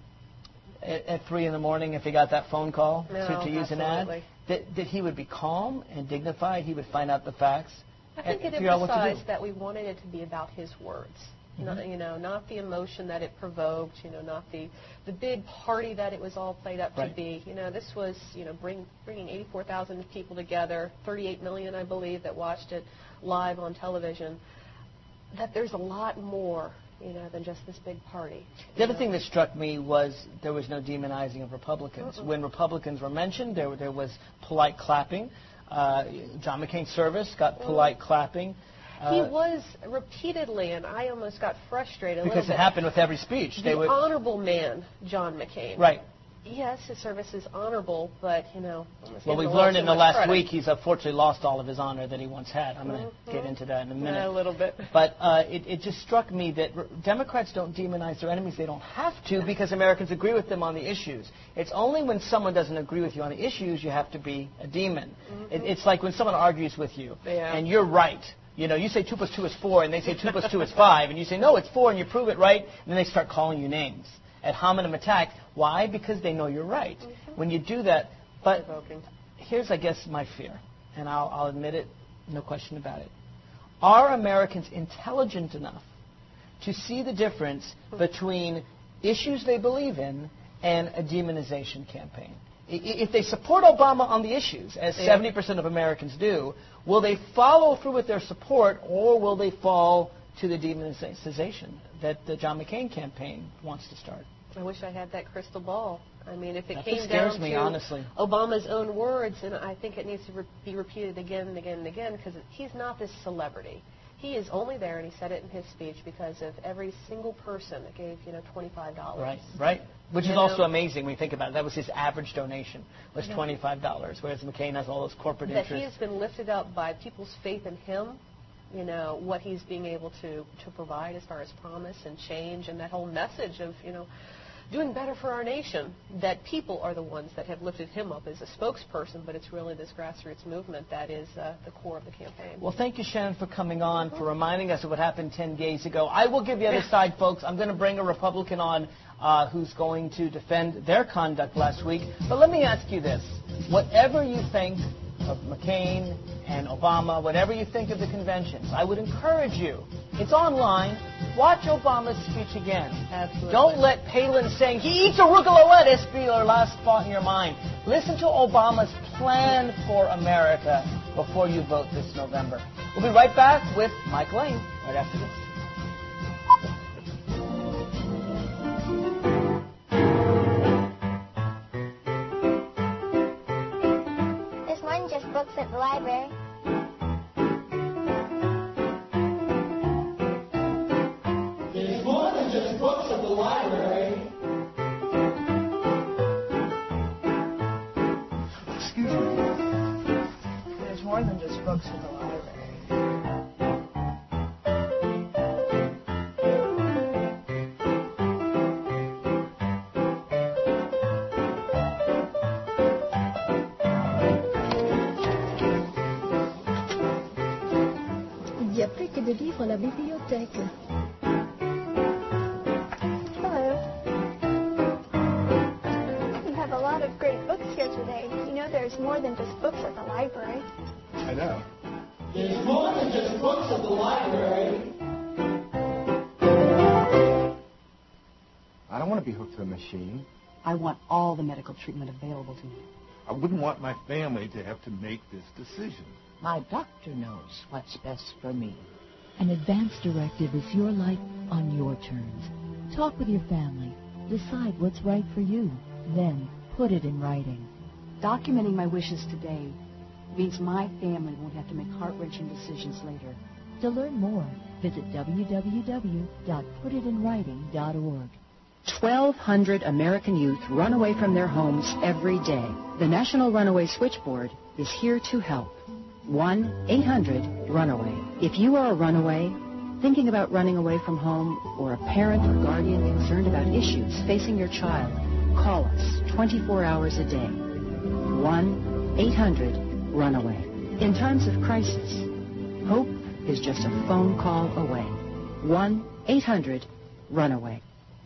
Speaker 8: at, at three in the morning, if he got that phone call,
Speaker 9: no,
Speaker 8: to, to use
Speaker 9: absolutely.
Speaker 8: an ad, that, that he would be calm and dignified. He would find out the facts.
Speaker 9: I think
Speaker 8: and
Speaker 9: it
Speaker 8: figure out what to do.
Speaker 9: emphasized that we wanted it to be about his words. Mm-hmm. Not, you know, not the emotion that it provoked, you know, not the, the big party that it was all played up
Speaker 8: right.
Speaker 9: to be. You know, this was, you know, bring, bringing eighty-four thousand people together, thirty-eight million, I believe, that watched it live on television, that there's a lot more, you know, than just this big party.
Speaker 8: The other
Speaker 9: know?
Speaker 8: thing that struck me was there was no demonizing of Republicans.
Speaker 9: Mm-mm.
Speaker 8: When Republicans were mentioned, there, there was polite clapping. Uh, John McCain's service got polite mm. clapping.
Speaker 9: Uh, he was repeatedly, and I almost got frustrated a
Speaker 8: because
Speaker 9: little bit.
Speaker 8: Because it happened with every speech.
Speaker 9: The
Speaker 8: they would
Speaker 9: honorable man, John McCain.
Speaker 8: Right.
Speaker 9: Yes, his service is honorable, but, you know...
Speaker 8: Well, we've learned in the last credit. week he's unfortunately lost all of his honor that he once had. I'm going to mm-hmm. get into that in a minute.
Speaker 9: Yeah, a little bit.
Speaker 8: But uh, it, it just struck me that r- Democrats don't demonize their enemies. They don't have to because Americans agree with them on the issues. It's only when someone doesn't agree with you on the issues you have to be a demon. Mm-hmm. It, it's like when someone argues with you
Speaker 9: yeah.
Speaker 8: and you're right. You know, you say two plus two is four, and they say two plus two is five, and you say, no, it's four, and you prove it right, and then they start calling you names. Ad hominem attack. Why? Because they know you're right. Mm-hmm. When you do that, but here's, I guess, my fear, and I'll, I'll admit it, no question about it. Are Americans intelligent enough to see the difference between issues they believe in and a demonization campaign? If they support Obama on the issues, as yeah. seventy percent of Americans do, will they follow through with their support, or will they fall to the demonization that the John McCain campaign wants to start?
Speaker 9: I wish I had that crystal ball. I mean, if it
Speaker 8: That's
Speaker 9: came
Speaker 8: down
Speaker 9: down
Speaker 8: me,
Speaker 9: to
Speaker 8: honestly.
Speaker 9: Obama's own words, and I think it needs to re- be repeated again and again and again, because he's not this celebrity. He is only there, and he said it in his speech, because of every single person that gave, you know, twenty-five dollars.
Speaker 8: Right, right. Which
Speaker 9: you
Speaker 8: is
Speaker 9: know?
Speaker 8: also amazing when you think about it. That was his average donation, was
Speaker 9: yeah.
Speaker 8: twenty-five dollars, whereas McCain has all those corporate
Speaker 9: that
Speaker 8: interests.
Speaker 9: That he has been lifted up by people's faith in him, you know, what he's being able to, to provide as far as promise and change, and that whole message of, you know, doing better for our nation, that people are the ones that have lifted him up as a spokesperson, but it's really this grassroots movement that is uh, the core of the campaign.
Speaker 8: Well, thank you, Shannon, for coming on, for reminding us of what happened ten days ago. I will give the other side, folks. I'm going to bring a Republican on uh, who's going to defend their conduct last week. But let me ask you this. Whatever you think of McCain and Obama, whatever you think of the conventions, I would encourage you. It's online. Watch Obama's speech again.
Speaker 9: Absolutely.
Speaker 8: Don't let Palin saying he eats arugula lettuce be your last thought in your mind. Listen to Obama's plan for America before you vote this November. We'll be right back with Mike Lane right after this.
Speaker 10: There's more than just books at the library.
Speaker 11: There's more than just books at the library.
Speaker 8: Excuse me. There's more than just books at the library.
Speaker 12: Il y a plus que de livres à la bibliothèque.
Speaker 10: Great books here today. You know, there's more than just books at the library.
Speaker 13: I know.
Speaker 11: There's more than just books at the library.
Speaker 13: I don't want to be hooked to a machine.
Speaker 14: I want all the medical treatment available to me.
Speaker 15: I wouldn't want my family to have to make this decision.
Speaker 16: My doctor knows what's best for me.
Speaker 17: An advance directive is your life on your terms. Talk with your family. Decide what's right for you. Then put it in writing.
Speaker 14: Documenting my wishes today means my family won't have to make heart-wrenching decisions later.
Speaker 17: To learn more, visit w w w dot put it in writing dot org.
Speaker 18: twelve hundred American youth run away from their homes every day. The National Runaway Switchboard is here to help. one eight hundred runaway. If you are a runaway, thinking about running away from home, or a parent or guardian concerned about issues facing your child, call us twenty-four hours a day. one eight hundred runaway. In times of crisis, hope is just a phone call away. one eight hundred runaway.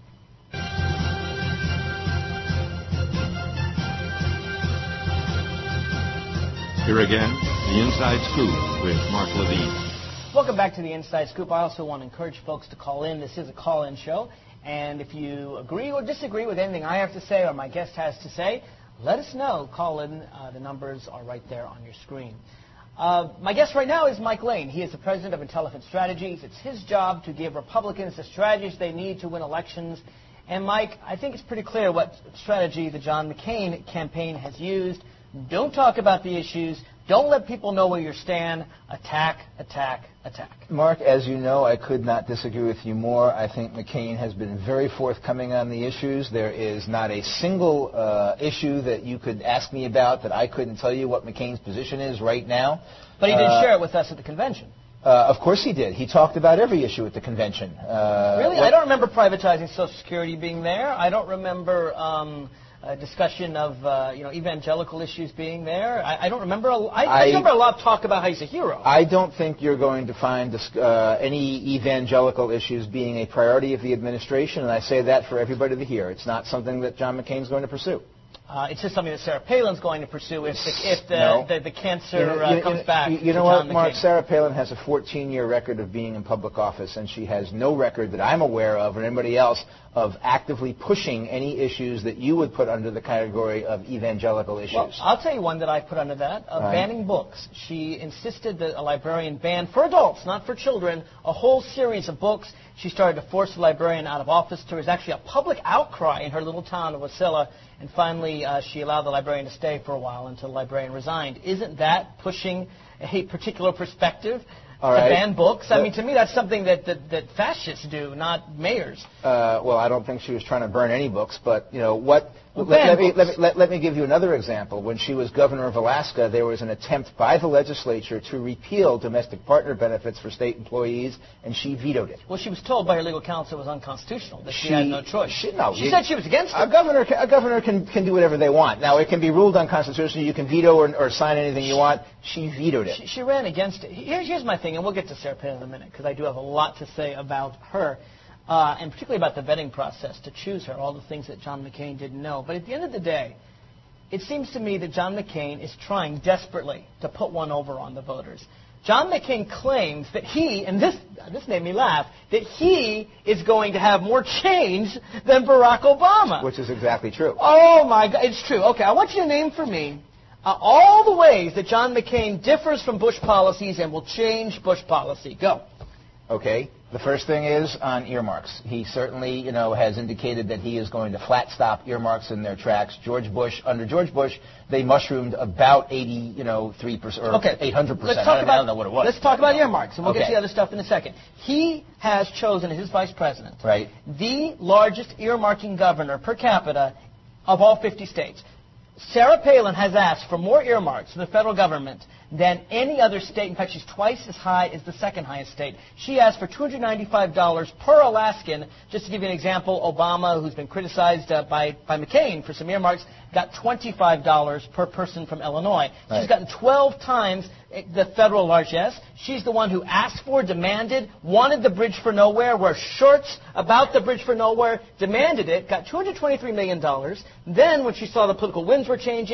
Speaker 7: Here again, the Inside Scoop with Mark Levine.
Speaker 8: Welcome back to the Inside Scoop. I also want to encourage folks to call in. This is a call-in show. And if you agree or disagree with anything I have to say or my guest has to say, let us know. Call in. Uh, the numbers are right there on your screen. Uh, my guest right now is Mike Lane. He is the president of Intelligent Strategies. It's his job to give Republicans the strategies they need to win elections. And, Mike, I think it's pretty clear what strategy the John McCain campaign has used. Don't talk about the issues. Don't let people know where you stand. Attack, attack, attack.
Speaker 13: Mark, as you know, I could not disagree with you more. I think McCain has been very forthcoming on the issues. There is not a single uh, issue that you could ask me about that I couldn't tell you what McCain's position is right now.
Speaker 8: But he did
Speaker 13: uh,
Speaker 8: share it with us at the convention.
Speaker 13: Uh, of course he did. He talked about every issue at the convention. Uh,
Speaker 8: really? I don't remember privatizing Social Security being there. I don't remember um, a discussion of uh, you know evangelical issues being there. I, I don't remember. A, I, I, I remember a lot of talk about how he's a hero.
Speaker 13: I don't think you're going to find uh, any evangelical issues being a priority of the administration, and I say that for everybody to hear. It's not something that John McCain's going to pursue.
Speaker 8: Uh, it's just something that Sarah Palin's going to pursue if the, if the,
Speaker 13: no.
Speaker 8: the, the cancer
Speaker 13: you know,
Speaker 8: uh,
Speaker 13: you,
Speaker 8: comes
Speaker 13: you,
Speaker 8: back.
Speaker 13: You, you know
Speaker 8: John
Speaker 13: what, Mark?
Speaker 8: McCain.
Speaker 13: Sarah Palin has a fourteen-year record of being in public office, and she has no record that I'm aware of or anybody else of actively pushing any issues that you would put under the category of evangelical issues.
Speaker 8: Well, I'll tell you one that I put under that, uh,
Speaker 13: right.
Speaker 8: banning books. She insisted that a librarian ban, for adults, not for children, a whole series of books. She started to force the librarian out of office. There was actually a public outcry in her little town of Wasilla, and finally uh, she allowed the librarian to stay for a while until the librarian resigned. Isn't that pushing a particular perspective?
Speaker 13: All right.
Speaker 8: To ban books? I mean, to me, that's something that, that, that fascists do, not mayors.
Speaker 13: Uh, well, I don't think she was trying to burn any books, but, you know, what...
Speaker 8: Well,
Speaker 13: let, let, me, let, me, let, let me give you another example. When she was governor of Alaska, there was an attempt by the legislature to repeal domestic partner benefits for state employees, and she vetoed it.
Speaker 8: Well, she was told by her legal counsel it was unconstitutional, that she,
Speaker 13: she
Speaker 8: had no choice.
Speaker 13: She, no,
Speaker 8: she
Speaker 13: you,
Speaker 8: said she was against it.
Speaker 13: A governor, a governor can, can do whatever they want. Now, it can be ruled unconstitutional. You can veto or, or sign anything you want. She vetoed it.
Speaker 8: She, she ran against it. Here, here's my thing, and we'll get to Sarah Palin in a minute, because I do have a lot to say about her. Uh, and particularly about the vetting process to choose her, all the things that John McCain didn't know. But at the end of the day, it seems to me that John McCain is trying desperately to put one over on the voters. John McCain claims that he, and this, this made me laugh, that he is going to have more change than Barack Obama.
Speaker 13: Which is exactly true.
Speaker 8: Oh, my God. It's true. Okay, I want you to name for me uh, all the ways that John McCain differs from Bush policies and will change Bush policy. Go.
Speaker 13: Okay. The first thing is on earmarks. He certainly, you know, has indicated that he is going to flat stop earmarks in their tracks. George Bush, under George Bush, they mushroomed about eighty, you know, three percent or
Speaker 8: okay.
Speaker 13: eight hundred percent.
Speaker 8: Let's talk
Speaker 13: I,
Speaker 8: about,
Speaker 13: I don't know what it was.
Speaker 8: Let's talk about earmarks, and we'll
Speaker 13: okay.
Speaker 8: get to the other stuff in a second. He has chosen as his vice president
Speaker 13: right.
Speaker 8: the largest earmarking governor per capita of all fifty states. Sarah Palin has asked for more earmarks from the federal government than any other state. In fact, she's twice as high as the second highest state. She asked for two hundred ninety-five dollars per Alaskan. Just to give you an example, Obama, who's been criticized uh, by, by McCain for some earmarks, got twenty-five dollars per person from Illinois.
Speaker 13: Right.
Speaker 8: She's gotten twelve times the federal largesse. She's the one who asked for, demanded, wanted the Bridge for Nowhere, wore shorts about the Bridge for Nowhere, demanded it, got two hundred twenty-three million dollars. Then, when she saw the political winds were changing,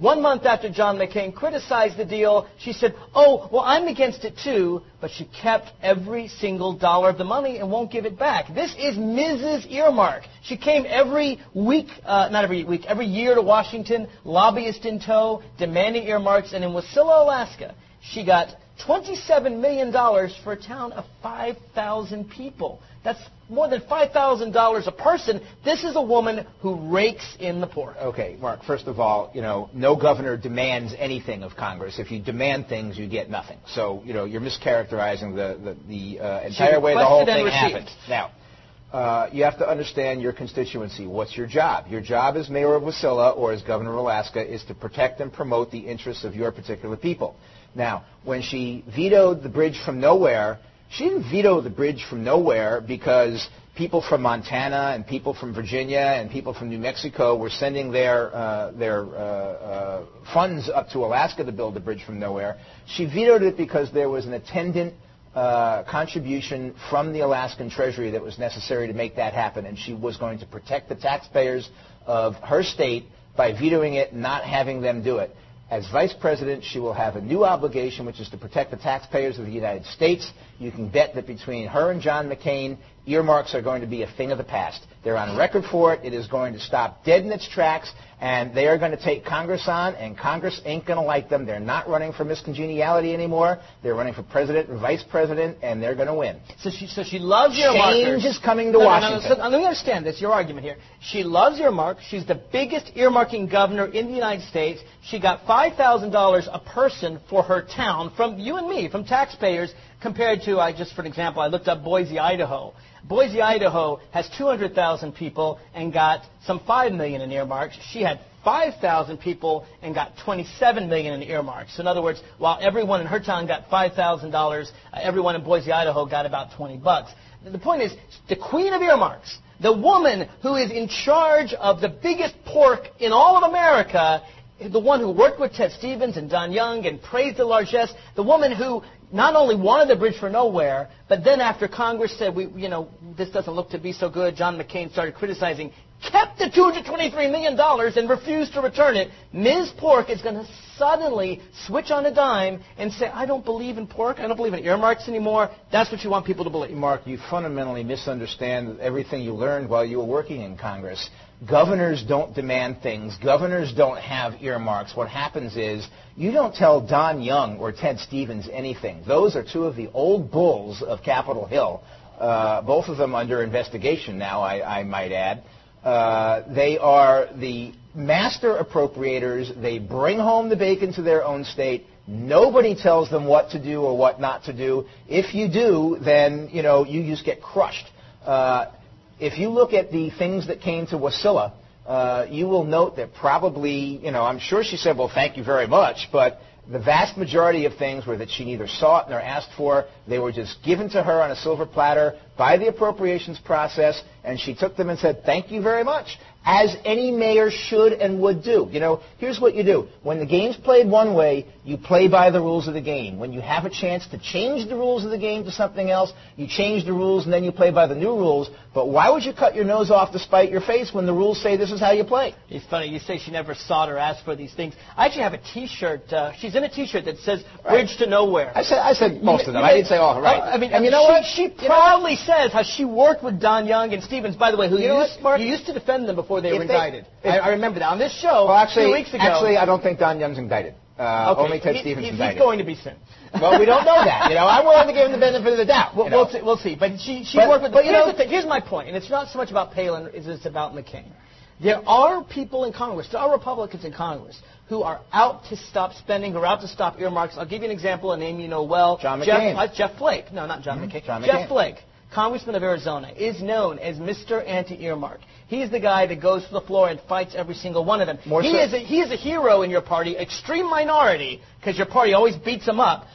Speaker 8: One month after John McCain criticized the deal, she said, oh, well, I'm against it too, but she kept every single dollar of the money and won't give it back. This is Missus Earmark. She came every week, uh, not every week, every year to Washington, lobbyist in tow, demanding earmarks, and in Wasilla, Alaska, she got twenty-seven million dollars for a town of five thousand people. That's more than five thousand dollars a person. This is a woman who rakes in the pork.
Speaker 13: Okay, Mark, first of all, you know, no governor demands anything of Congress. If you demand things, you get nothing. So, you know, you're mischaracterizing the, the, the uh, entire way the whole thing happened. Now, uh, you have to understand your constituency. What's your job? Your job as mayor of Wasilla or as governor of Alaska is to protect and promote the interests of your particular people. Now, when she vetoed the bridge from nowhere, she didn't veto the bridge from nowhere because people from Montana and people from Virginia and people from New Mexico were sending their uh, their uh, uh, funds up to Alaska to build the bridge from nowhere. She vetoed it because there was an attendant uh, contribution from the Alaskan Treasury that was necessary to make that happen, and she was going to protect the taxpayers of her state by vetoing it and not having them do it. As vice president, she will have a new obligation, which is to protect the taxpayers of the United States. You can bet that between her and John McCain, earmarks are going to be a thing of the past. They're on record for it. It is going to stop dead in its tracks, and they are going to take Congress on, and Congress ain't going to like them. They're not running for Miss Congeniality anymore. They're running for president and vice president, and they're going to win.
Speaker 8: So she, so she loves earmarkers.
Speaker 13: Change is coming to
Speaker 8: no,
Speaker 13: Washington.
Speaker 8: No, no, so, let me understand this, your argument here. She loves earmarks. She's the biggest earmarking governor in the United States. She got five thousand dollars a person for her town from you and me, from taxpayers, compared to, I just for an example, I looked up Boise, Idaho. Boise, Idaho has two hundred thousand people and got some five million dollars in earmarks. She had five thousand people and got twenty-seven million dollars in earmarks. So in other words, while everyone in her town got five thousand dollars, uh, everyone in Boise, Idaho got about twenty bucks. The point is, the queen of earmarks, the woman who is in charge of the biggest pork in all of America, the one who worked with Ted Stevens and Don Young and praised the largesse, the woman who not only wanted the bridge for nowhere, but then after Congress said, we, you know, this doesn't look to be so good, John McCain started criticizing, kept the two hundred twenty-three million dollars and refused to return it. Miz Pork is going to suddenly switch on a dime and say, I don't believe in pork, I don't believe in earmarks anymore. That's what you want people to believe.
Speaker 13: Mark, you fundamentally misunderstand everything you learned while you were working in Congress. Governors don't demand things. Governors don't have earmarks. What happens is you don't tell Don Young or Ted Stevens anything. Those are two of the old bulls of Capitol Hill, uh, both of them under investigation now, I, I might add. Uh, they are the master appropriators. They bring home the bacon to their own state. Nobody tells them what to do or what not to do. If you do, then, you know, you just get crushed. Uh, If you look at the things that came to Wasilla, uh, you will note that probably, you know, I'm sure she said, well, thank you very much, but the vast majority of things were that she neither sought nor asked for. They were just given to her on a silver platter by the appropriations process, and she took them and said, thank you very much, as any mayor should and would do. You know, here's what you do. When the game's played one way, you play by the rules of the game. When you have a chance to change the rules of the game to something else, you change the rules and then you play by the new rules. But why would you cut your nose off to spite your face when the rules say this is how you play?
Speaker 8: It's funny. You say she never sought or asked for these things. I actually have a T-shirt. Uh, she's in a T-shirt that says Bridge
Speaker 13: right.
Speaker 8: to Nowhere.
Speaker 13: I said, I said most
Speaker 8: you,
Speaker 13: of them.
Speaker 8: You
Speaker 13: I didn't say all. Right.
Speaker 8: Oh, I mean,
Speaker 13: and you
Speaker 8: know
Speaker 13: know
Speaker 8: she,
Speaker 13: what?
Speaker 8: She proudly says how she worked with Don Young and Stevens, by the way, who
Speaker 13: you,
Speaker 8: you,
Speaker 13: know
Speaker 8: used,
Speaker 13: what,
Speaker 8: you used to defend them before they
Speaker 13: if
Speaker 8: were
Speaker 13: they,
Speaker 8: indicted.
Speaker 13: If,
Speaker 8: I, I remember that. On this show
Speaker 13: well, actually,
Speaker 8: a few weeks ago.
Speaker 13: Actually, I don't think Don Young's indicted. Uh,
Speaker 8: okay.
Speaker 13: Only Ted
Speaker 8: he,
Speaker 13: Stevens
Speaker 8: he,
Speaker 13: indicted.
Speaker 8: He's going to be soon.
Speaker 13: Well, we don't know that. You know, I'm willing to give him the benefit of the doubt.
Speaker 8: We'll,
Speaker 13: you know.
Speaker 8: we'll, see, we'll see. But she, she
Speaker 13: but,
Speaker 8: worked with.
Speaker 13: But you
Speaker 8: here's
Speaker 13: know,
Speaker 8: the thing. Here's my point, and it's not so much about Palin as it's about McCain. There are people in Congress, there are Republicans in Congress who are out to stop spending, who are out to stop earmarks. I'll give you an example, a name you know well.
Speaker 13: John
Speaker 8: Jeff,
Speaker 13: McCain.
Speaker 8: uh, Jeff Flake. No, not John
Speaker 13: mm-hmm.
Speaker 8: McCain.
Speaker 13: John
Speaker 8: Jeff
Speaker 13: McCain.
Speaker 8: Flake, Congressman of Arizona, is known as Mister Anti-Earmark. He's the guy that goes to the floor and fights every single one of them.
Speaker 13: More
Speaker 8: he,
Speaker 13: so.
Speaker 8: is a, he is a hero in your party, extreme minority, because your party always beats him up.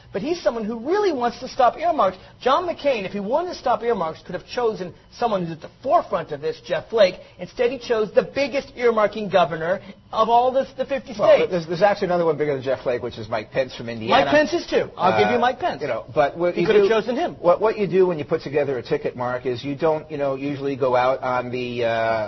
Speaker 8: but he's someone who really wants to stop earmarks. John McCain, if he wanted to stop earmarks, could have chosen someone who's at the forefront of this, Jeff Flake. Instead, he chose the biggest earmarking governor of all this, the fifty
Speaker 13: well,
Speaker 8: states.
Speaker 13: There's, there's actually another one bigger than Jeff Flake, which is Mike Pence from Indiana.
Speaker 8: Mike Pence is too. I'll uh, give you Mike Pence.
Speaker 13: You know, but what
Speaker 8: he
Speaker 13: you
Speaker 8: could have
Speaker 13: do,
Speaker 8: chosen him.
Speaker 13: What, what you do when you put together a ticket, Mark, is you don't, you know, usually go out on the uh,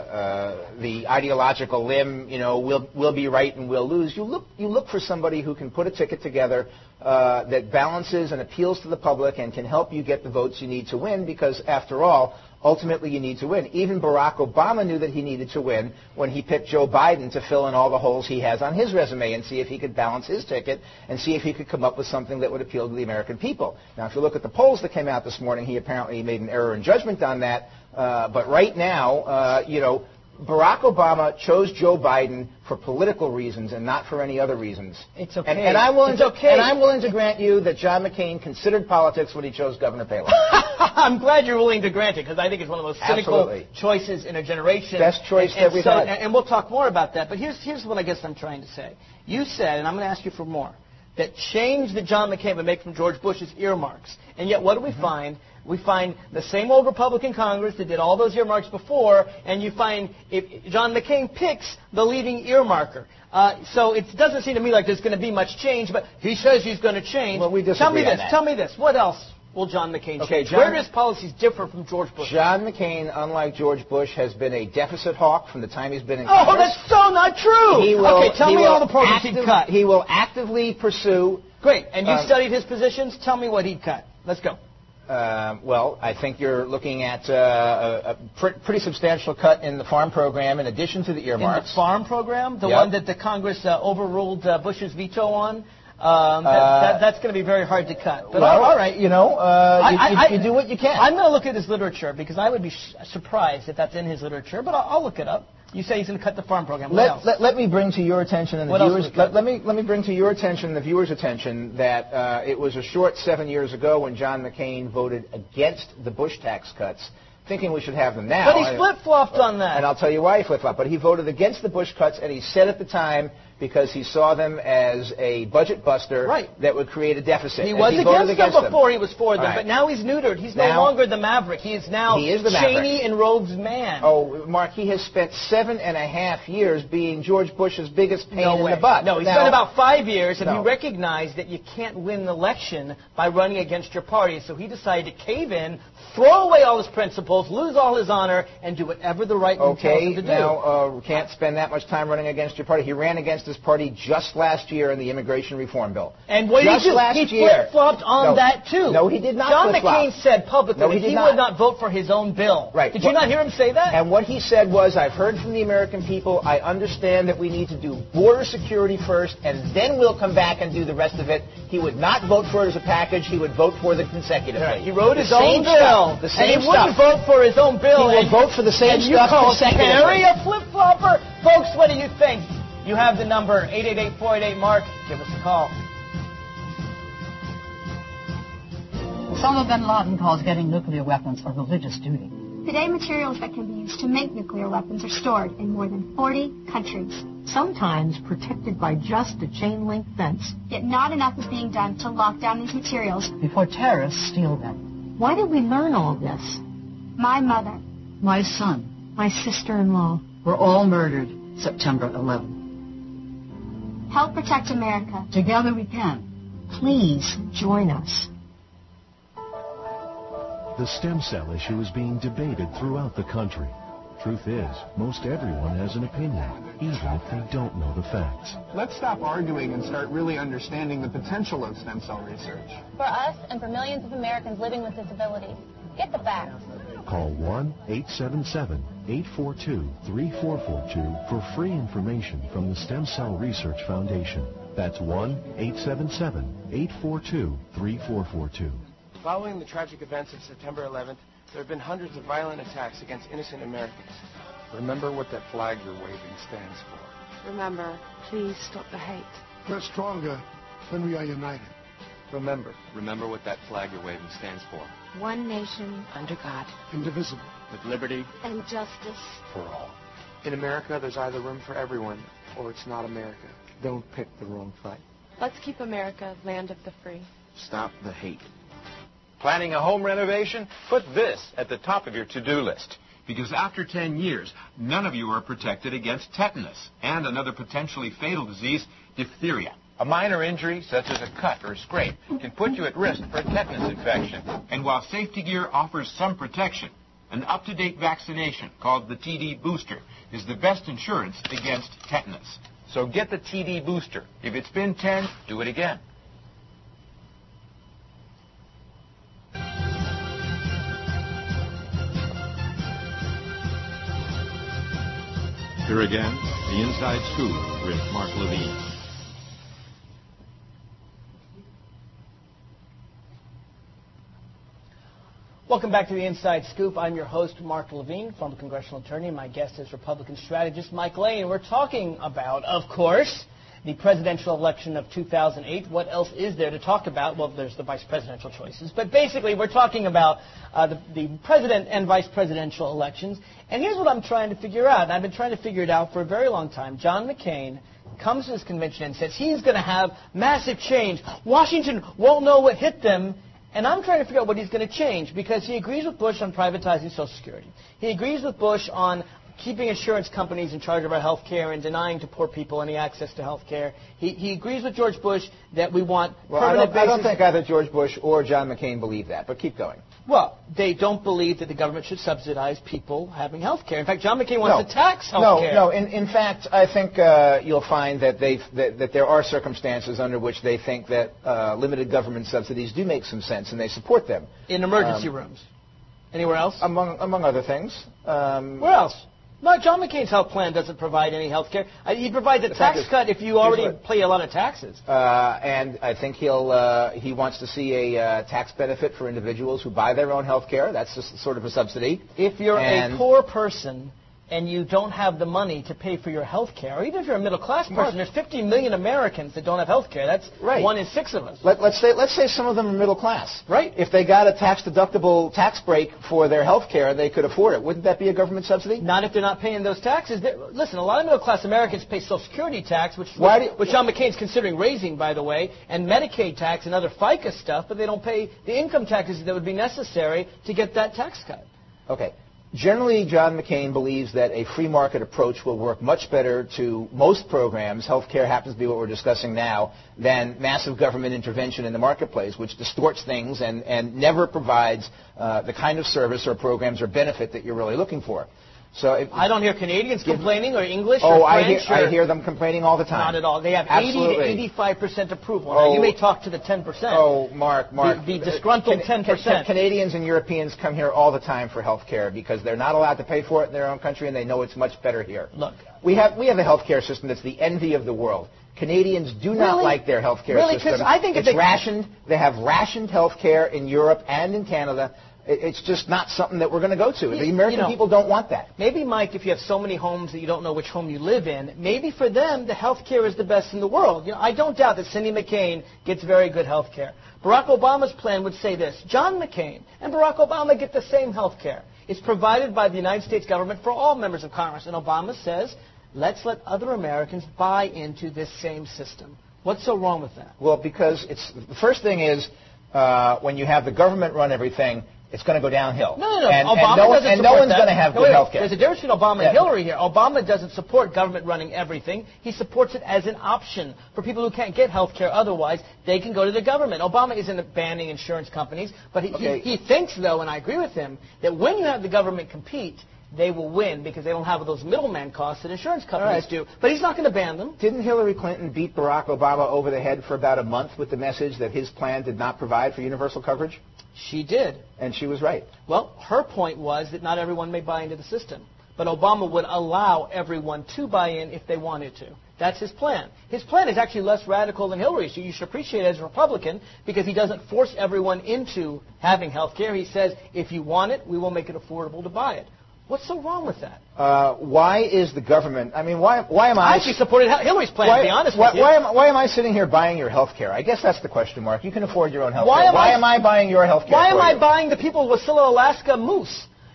Speaker 13: uh, the ideological limb. You know, we'll we'll be right and we'll lose. You look you look for somebody who can put a ticket together uh, that balances and appeals to the public and can help you get the votes you need to win. Because after all, ultimately, you need to win. Even Barack Obama knew that he needed to win when he picked Joe Biden to fill in all the holes he has on his resume and see if he could balance his ticket and see if he could come up with something that would appeal to the American people. Now, if you look at the polls that came out this morning, he apparently made an error in judgment on that. Uh, but right now, uh, you know, Barack Obama chose Joe Biden for political reasons and not for any other reasons.
Speaker 8: It's okay.
Speaker 13: And, and I'm willing
Speaker 8: it's
Speaker 13: to,
Speaker 8: okay.
Speaker 13: and I'm willing to grant you that John McCain considered politics when he chose Governor Palin.
Speaker 8: I'm glad you're willing to grant it, because I think it's one of the most cynical
Speaker 13: Absolutely.
Speaker 8: choices in a generation.
Speaker 13: Best choice
Speaker 8: and,
Speaker 13: that
Speaker 8: and
Speaker 13: we've
Speaker 8: so,
Speaker 13: had.
Speaker 8: And we'll talk more about that. But here's here's what I guess I'm trying to say. You said, and I'm going to ask you for more, that change that John McCain would make from George Bush's earmarks. And yet, what do we mm-hmm. find? We find the same old Republican Congress that did all those earmarks before, and you find if John McCain picks the leading earmarker. Uh, so it doesn't seem to me like there's going to be much change, but he says he's going to change.
Speaker 13: Well, we disagree
Speaker 8: Tell me
Speaker 13: on
Speaker 8: this.
Speaker 13: that.
Speaker 8: Tell me this. What else will John McCain
Speaker 13: okay,
Speaker 8: change?
Speaker 13: John,
Speaker 8: Where do his policies differ from George Bush?
Speaker 13: John McCain, unlike George Bush, has been a deficit hawk from the time he's been in
Speaker 8: oh,
Speaker 13: Congress.
Speaker 8: Oh, that's so not true!
Speaker 13: He will,
Speaker 8: okay, tell
Speaker 13: he
Speaker 8: me
Speaker 13: will
Speaker 8: all the programs
Speaker 13: active,
Speaker 8: he'd cut.
Speaker 13: He will actively pursue...
Speaker 8: Great. And you
Speaker 13: um,
Speaker 8: studied his positions? Tell me what he'd cut. Let's go.
Speaker 13: Uh, well, I think you're looking at uh, a, a pr- pretty substantial cut in the farm program in addition to the earmarks.
Speaker 8: In the farm program? The
Speaker 13: yep.
Speaker 8: one that the Congress uh, overruled uh, Bush's veto on? Um, that,
Speaker 13: uh,
Speaker 8: that, that's going to be very hard to cut. But
Speaker 13: well,
Speaker 8: all right,
Speaker 13: you know, uh,
Speaker 8: I,
Speaker 13: you,
Speaker 8: I,
Speaker 13: you, you do what you can.
Speaker 8: I'm going to look at his literature because I would be sh- surprised if that's in his literature, but I'll, I'll look it up. You say he's going to cut the farm program. What
Speaker 13: let,
Speaker 8: else?
Speaker 13: Let, let me bring to your attention and the
Speaker 8: what
Speaker 13: viewers.
Speaker 8: Else
Speaker 13: let, let me let me bring to your attention and the viewers' attention that uh, it was a short seven years ago when John McCain voted against the Bush tax cuts, thinking we should have them now.
Speaker 8: But he flip-flopped on that.
Speaker 13: And I'll tell you why he flip-flopped. But he voted against the Bush cuts, and he said at the time because he saw them as a budget buster
Speaker 8: right.
Speaker 13: that would create a deficit.
Speaker 8: He was
Speaker 13: he
Speaker 8: against,
Speaker 13: against
Speaker 8: them
Speaker 13: them
Speaker 8: before he was for them,
Speaker 13: right.
Speaker 8: but now he's neutered. He's
Speaker 13: now,
Speaker 8: no longer the maverick. He is now
Speaker 13: he is the
Speaker 8: Cheney
Speaker 13: maverick.
Speaker 8: and Rove's man.
Speaker 13: Oh, Mark, he has spent seven and a half years being George Bush's biggest pain
Speaker 8: no
Speaker 13: in
Speaker 8: way.
Speaker 13: the butt.
Speaker 8: No, he
Speaker 13: now,
Speaker 8: spent about five years, and
Speaker 13: no.
Speaker 8: he recognized that you can't win an election by running against your party, so he decided to cave in, throw away all his principles, lose all his honor, and do whatever the right man tells him to do.
Speaker 13: Okay, now, uh, can't spend that much time running against your party. He ran against his party just last year in the immigration reform bill.
Speaker 8: And what
Speaker 13: just
Speaker 8: did he do?
Speaker 13: last
Speaker 8: he
Speaker 13: year.
Speaker 8: flip-flopped on
Speaker 13: no,
Speaker 8: that, too.
Speaker 13: No, he did not
Speaker 8: John
Speaker 13: flip-flop.
Speaker 8: McCain said publicly
Speaker 13: no,
Speaker 8: that
Speaker 13: he,
Speaker 8: he
Speaker 13: not.
Speaker 8: would not vote for his own bill.
Speaker 13: Right.
Speaker 8: Did you not hear him say that?
Speaker 13: And what he said was, I've heard from the American people, I understand that we need to do border security first, and then we'll come back and do the rest of it. He would not vote for it as a package. He would vote for it consecutively.
Speaker 8: Right. He wrote
Speaker 13: the
Speaker 8: his own bill.
Speaker 13: Stuff, the same
Speaker 8: and he wouldn't
Speaker 13: stuff.
Speaker 8: vote for his own bill.
Speaker 13: He will vote for the same
Speaker 8: and you
Speaker 13: stuff
Speaker 8: call
Speaker 13: consecutively.
Speaker 8: Terry a flip-flopper? Folks, what do you think? You have the number, eight eight eight, four eight eight, MARK. Give us a call.
Speaker 14: Osama bin Laden calls getting nuclear weapons a religious duty.
Speaker 10: Today, materials that can be used to make nuclear weapons are stored in more than forty countries.
Speaker 14: Sometimes protected by just a chain-link fence.
Speaker 10: Yet not enough is being done to lock down these materials
Speaker 14: before terrorists steal them. Why did we learn all this?
Speaker 10: My mother,
Speaker 14: my son,
Speaker 10: my sister-in-law
Speaker 14: were all murdered September eleventh.
Speaker 10: Help protect America.
Speaker 14: Together we can. Please join us.
Speaker 19: The stem cell issue is being debated throughout the country. Truth is, most everyone has an opinion, even if they don't know the facts.
Speaker 20: Let's stop arguing and start really understanding the potential of stem cell research.
Speaker 21: For us and for millions of Americans living with disabilities, get the facts.
Speaker 19: Call one eight seven seven, eight four two, three four four two for free information from the Stem Cell Research Foundation. That's one eight seven seven, eight four two, three four four two.
Speaker 22: Following the tragic events of September eleventh, there have been hundreds of violent attacks against innocent Americans.
Speaker 23: Remember what that flag you're waving stands for.
Speaker 24: Remember, please stop the hate.
Speaker 25: We're stronger when we are united.
Speaker 23: Remember. Remember what that flag you're waving stands for.
Speaker 21: One nation,
Speaker 24: under God,
Speaker 25: indivisible,
Speaker 23: with liberty
Speaker 21: and justice
Speaker 23: for all.
Speaker 22: In America, there's either room for everyone, or it's not America.
Speaker 23: Don't pick the wrong fight.
Speaker 24: Let's keep America land of the free.
Speaker 7: Stop the hate.
Speaker 2: Planning a home renovation? Put this at the top of your to-do list.
Speaker 7: Because after ten years, none of you are protected against tetanus and another potentially fatal disease, diphtheria.
Speaker 2: A minor injury, such as a cut or scrape, can put you at risk for a tetanus infection.
Speaker 7: And while safety gear offers some protection, an up-to-date vaccination called the T D booster is the best insurance against tetanus.
Speaker 2: So get the T D booster. If it's been ten, do it again.
Speaker 7: Here again, the Inside Scoop with Mark Levine.
Speaker 8: Welcome back to the Inside Scoop. I'm your host, Mark Levine, former congressional attorney. My guest is Republican strategist Mike Lane. We're talking about, of course, the presidential election of two thousand eight. What else is there to talk about? Well, there's the vice presidential choices. But basically, we're talking about uh, the, the president and vice presidential elections. And here's what I'm trying to figure out. And I've been trying to figure it out for a very long time. John McCain comes to this convention and says he's going to have massive change. Washington won't know what hit them. And I'm trying to figure out what he's going to change, because he agrees with Bush on privatizing Social Security. He agrees with Bush on keeping insurance companies in charge of our health care and denying to poor people any access to health care. He, he agrees with George Bush that we want
Speaker 13: well, I
Speaker 8: permanent
Speaker 13: don't, I don't think either George Bush or John McCain believe that, but keep going.
Speaker 8: Well, they don't believe that the government should subsidize people having health care. In fact, John McCain wants
Speaker 13: no.
Speaker 8: to tax health
Speaker 13: no,
Speaker 8: care.
Speaker 13: No, no. In, in fact, I think uh, you'll find that, they that, that there are circumstances under which they think that uh, limited government subsidies do make some sense, and they support them.
Speaker 8: In emergency
Speaker 13: um,
Speaker 8: rooms. Anywhere else?
Speaker 13: Among, among other things. Um,
Speaker 8: Where else? No, John McCain's health plan doesn't provide any health care. Uh, he provides a tax
Speaker 13: is,
Speaker 8: cut if you already pay a lot of taxes.
Speaker 13: Uh, and I think he'll uh, he wants to see a uh, tax benefit for individuals who buy their own health care. That's just sort of a subsidy.
Speaker 8: If you're
Speaker 13: and
Speaker 8: a poor person and you don't have the money to pay for your health care, or even if you're a middle-class person, Mark, there's fifty million Americans that don't have health care. That's
Speaker 13: right.
Speaker 8: one in six of us.
Speaker 13: Let, let's say let's say some of them are middle class.
Speaker 8: Right.
Speaker 13: If they got a tax-deductible tax break for their health care, they could afford it. Wouldn't that be a government subsidy?
Speaker 8: Not if they're not paying those taxes. They're, listen, a lot of middle-class Americans pay Social Security tax, which,
Speaker 13: Why
Speaker 8: which,
Speaker 13: do,
Speaker 8: which John McCain's considering raising, by the way, and Medicaid tax and other FICA stuff, but they don't pay the income taxes that would be necessary to get that tax cut.
Speaker 13: Okay. Generally, John McCain believes that a free market approach will work much better to most programs, healthcare happens to be what we're discussing now, than massive government intervention in the marketplace, which distorts things and, and never provides uh, the kind of service or programs or benefit that you're really looking for. So if,
Speaker 8: I don't hear Canadians complaining or English
Speaker 13: oh,
Speaker 8: or French.
Speaker 13: I hear,
Speaker 8: or
Speaker 13: I hear them complaining all the time.
Speaker 8: Not at all. They have
Speaker 13: Absolutely.
Speaker 8: eighty to eighty-five percent approval.
Speaker 13: Oh,
Speaker 8: now, you may talk to the ten percent.
Speaker 13: Oh, Mark, Mark.
Speaker 8: The, the disgruntled
Speaker 13: uh,
Speaker 8: ten percent.
Speaker 13: Canadians and Europeans come here all the time for health care because they're not allowed to pay for it in their own country, and they know it's much better here.
Speaker 8: Look,
Speaker 13: we have we have a health care system that's the envy of the world. Canadians do not
Speaker 8: really?
Speaker 13: like their health care
Speaker 8: really?
Speaker 13: system.
Speaker 8: I think
Speaker 13: it's
Speaker 8: they
Speaker 13: rationed. They have rationed health care in Europe and in Canada. It's just not something that we're going to go to. The American
Speaker 8: you know,
Speaker 13: people don't want that.
Speaker 8: Maybe, Mike, if you have so many homes that you don't know which home you live in, maybe for them the health care is the best in the world. You know, I don't doubt that Cindy McCain gets very good health care. Barack Obama's plan would say this. John McCain and Barack Obama get the same health care. It's provided by the United States government for all members of Congress. And Obama says, let's let other Americans buy into this same system. What's so wrong with that?
Speaker 13: Well, because it's the first thing is uh, when you have the government run everything, it's going to go downhill.
Speaker 8: No, no, no.
Speaker 13: And,
Speaker 8: Obama
Speaker 13: and no,
Speaker 8: doesn't
Speaker 13: and
Speaker 8: support
Speaker 13: no one's
Speaker 8: that.
Speaker 13: going to have
Speaker 8: no,
Speaker 13: good
Speaker 8: wait,
Speaker 13: health care.
Speaker 8: There's a difference between Obama and
Speaker 13: yeah.
Speaker 8: Hillary here. Obama doesn't support government running everything. He supports it as an option for people who can't get health care otherwise. They can go to the government. Obama isn't banning insurance companies, but he,
Speaker 13: okay.
Speaker 8: he, he thinks, though, and I agree with him, that when you have the government compete, they will win because they don't have those middleman costs that insurance companies
Speaker 13: right.
Speaker 8: do. But he's not going to ban them.
Speaker 13: Didn't Hillary Clinton beat Barack Obama over the head for about a month with the message that his plan did not provide for universal coverage?
Speaker 8: She did.
Speaker 13: And she was right.
Speaker 8: Well, her point was that not everyone may buy into the system. But Obama would allow everyone to buy in if they wanted to. That's his plan. His plan is actually less radical than Hillary's, so you should appreciate it as a Republican because he doesn't force everyone into having health care. He says, if you want it, we will make it affordable to buy it. What's so wrong with that?
Speaker 13: Uh, why is the government? I mean, why? Why am I?
Speaker 8: I actually supported Hillary's plan.
Speaker 13: Why,
Speaker 8: to be honest
Speaker 13: why,
Speaker 8: with you.
Speaker 13: Why am, why am I sitting here buying your health care? I guess that's the question mark. You can afford your own health
Speaker 8: why
Speaker 13: care.
Speaker 8: Am
Speaker 13: why
Speaker 8: I,
Speaker 13: am I buying your health care?
Speaker 8: Why
Speaker 13: for
Speaker 8: am I
Speaker 13: you?
Speaker 8: buying the people of Wasilla, Alaska moose?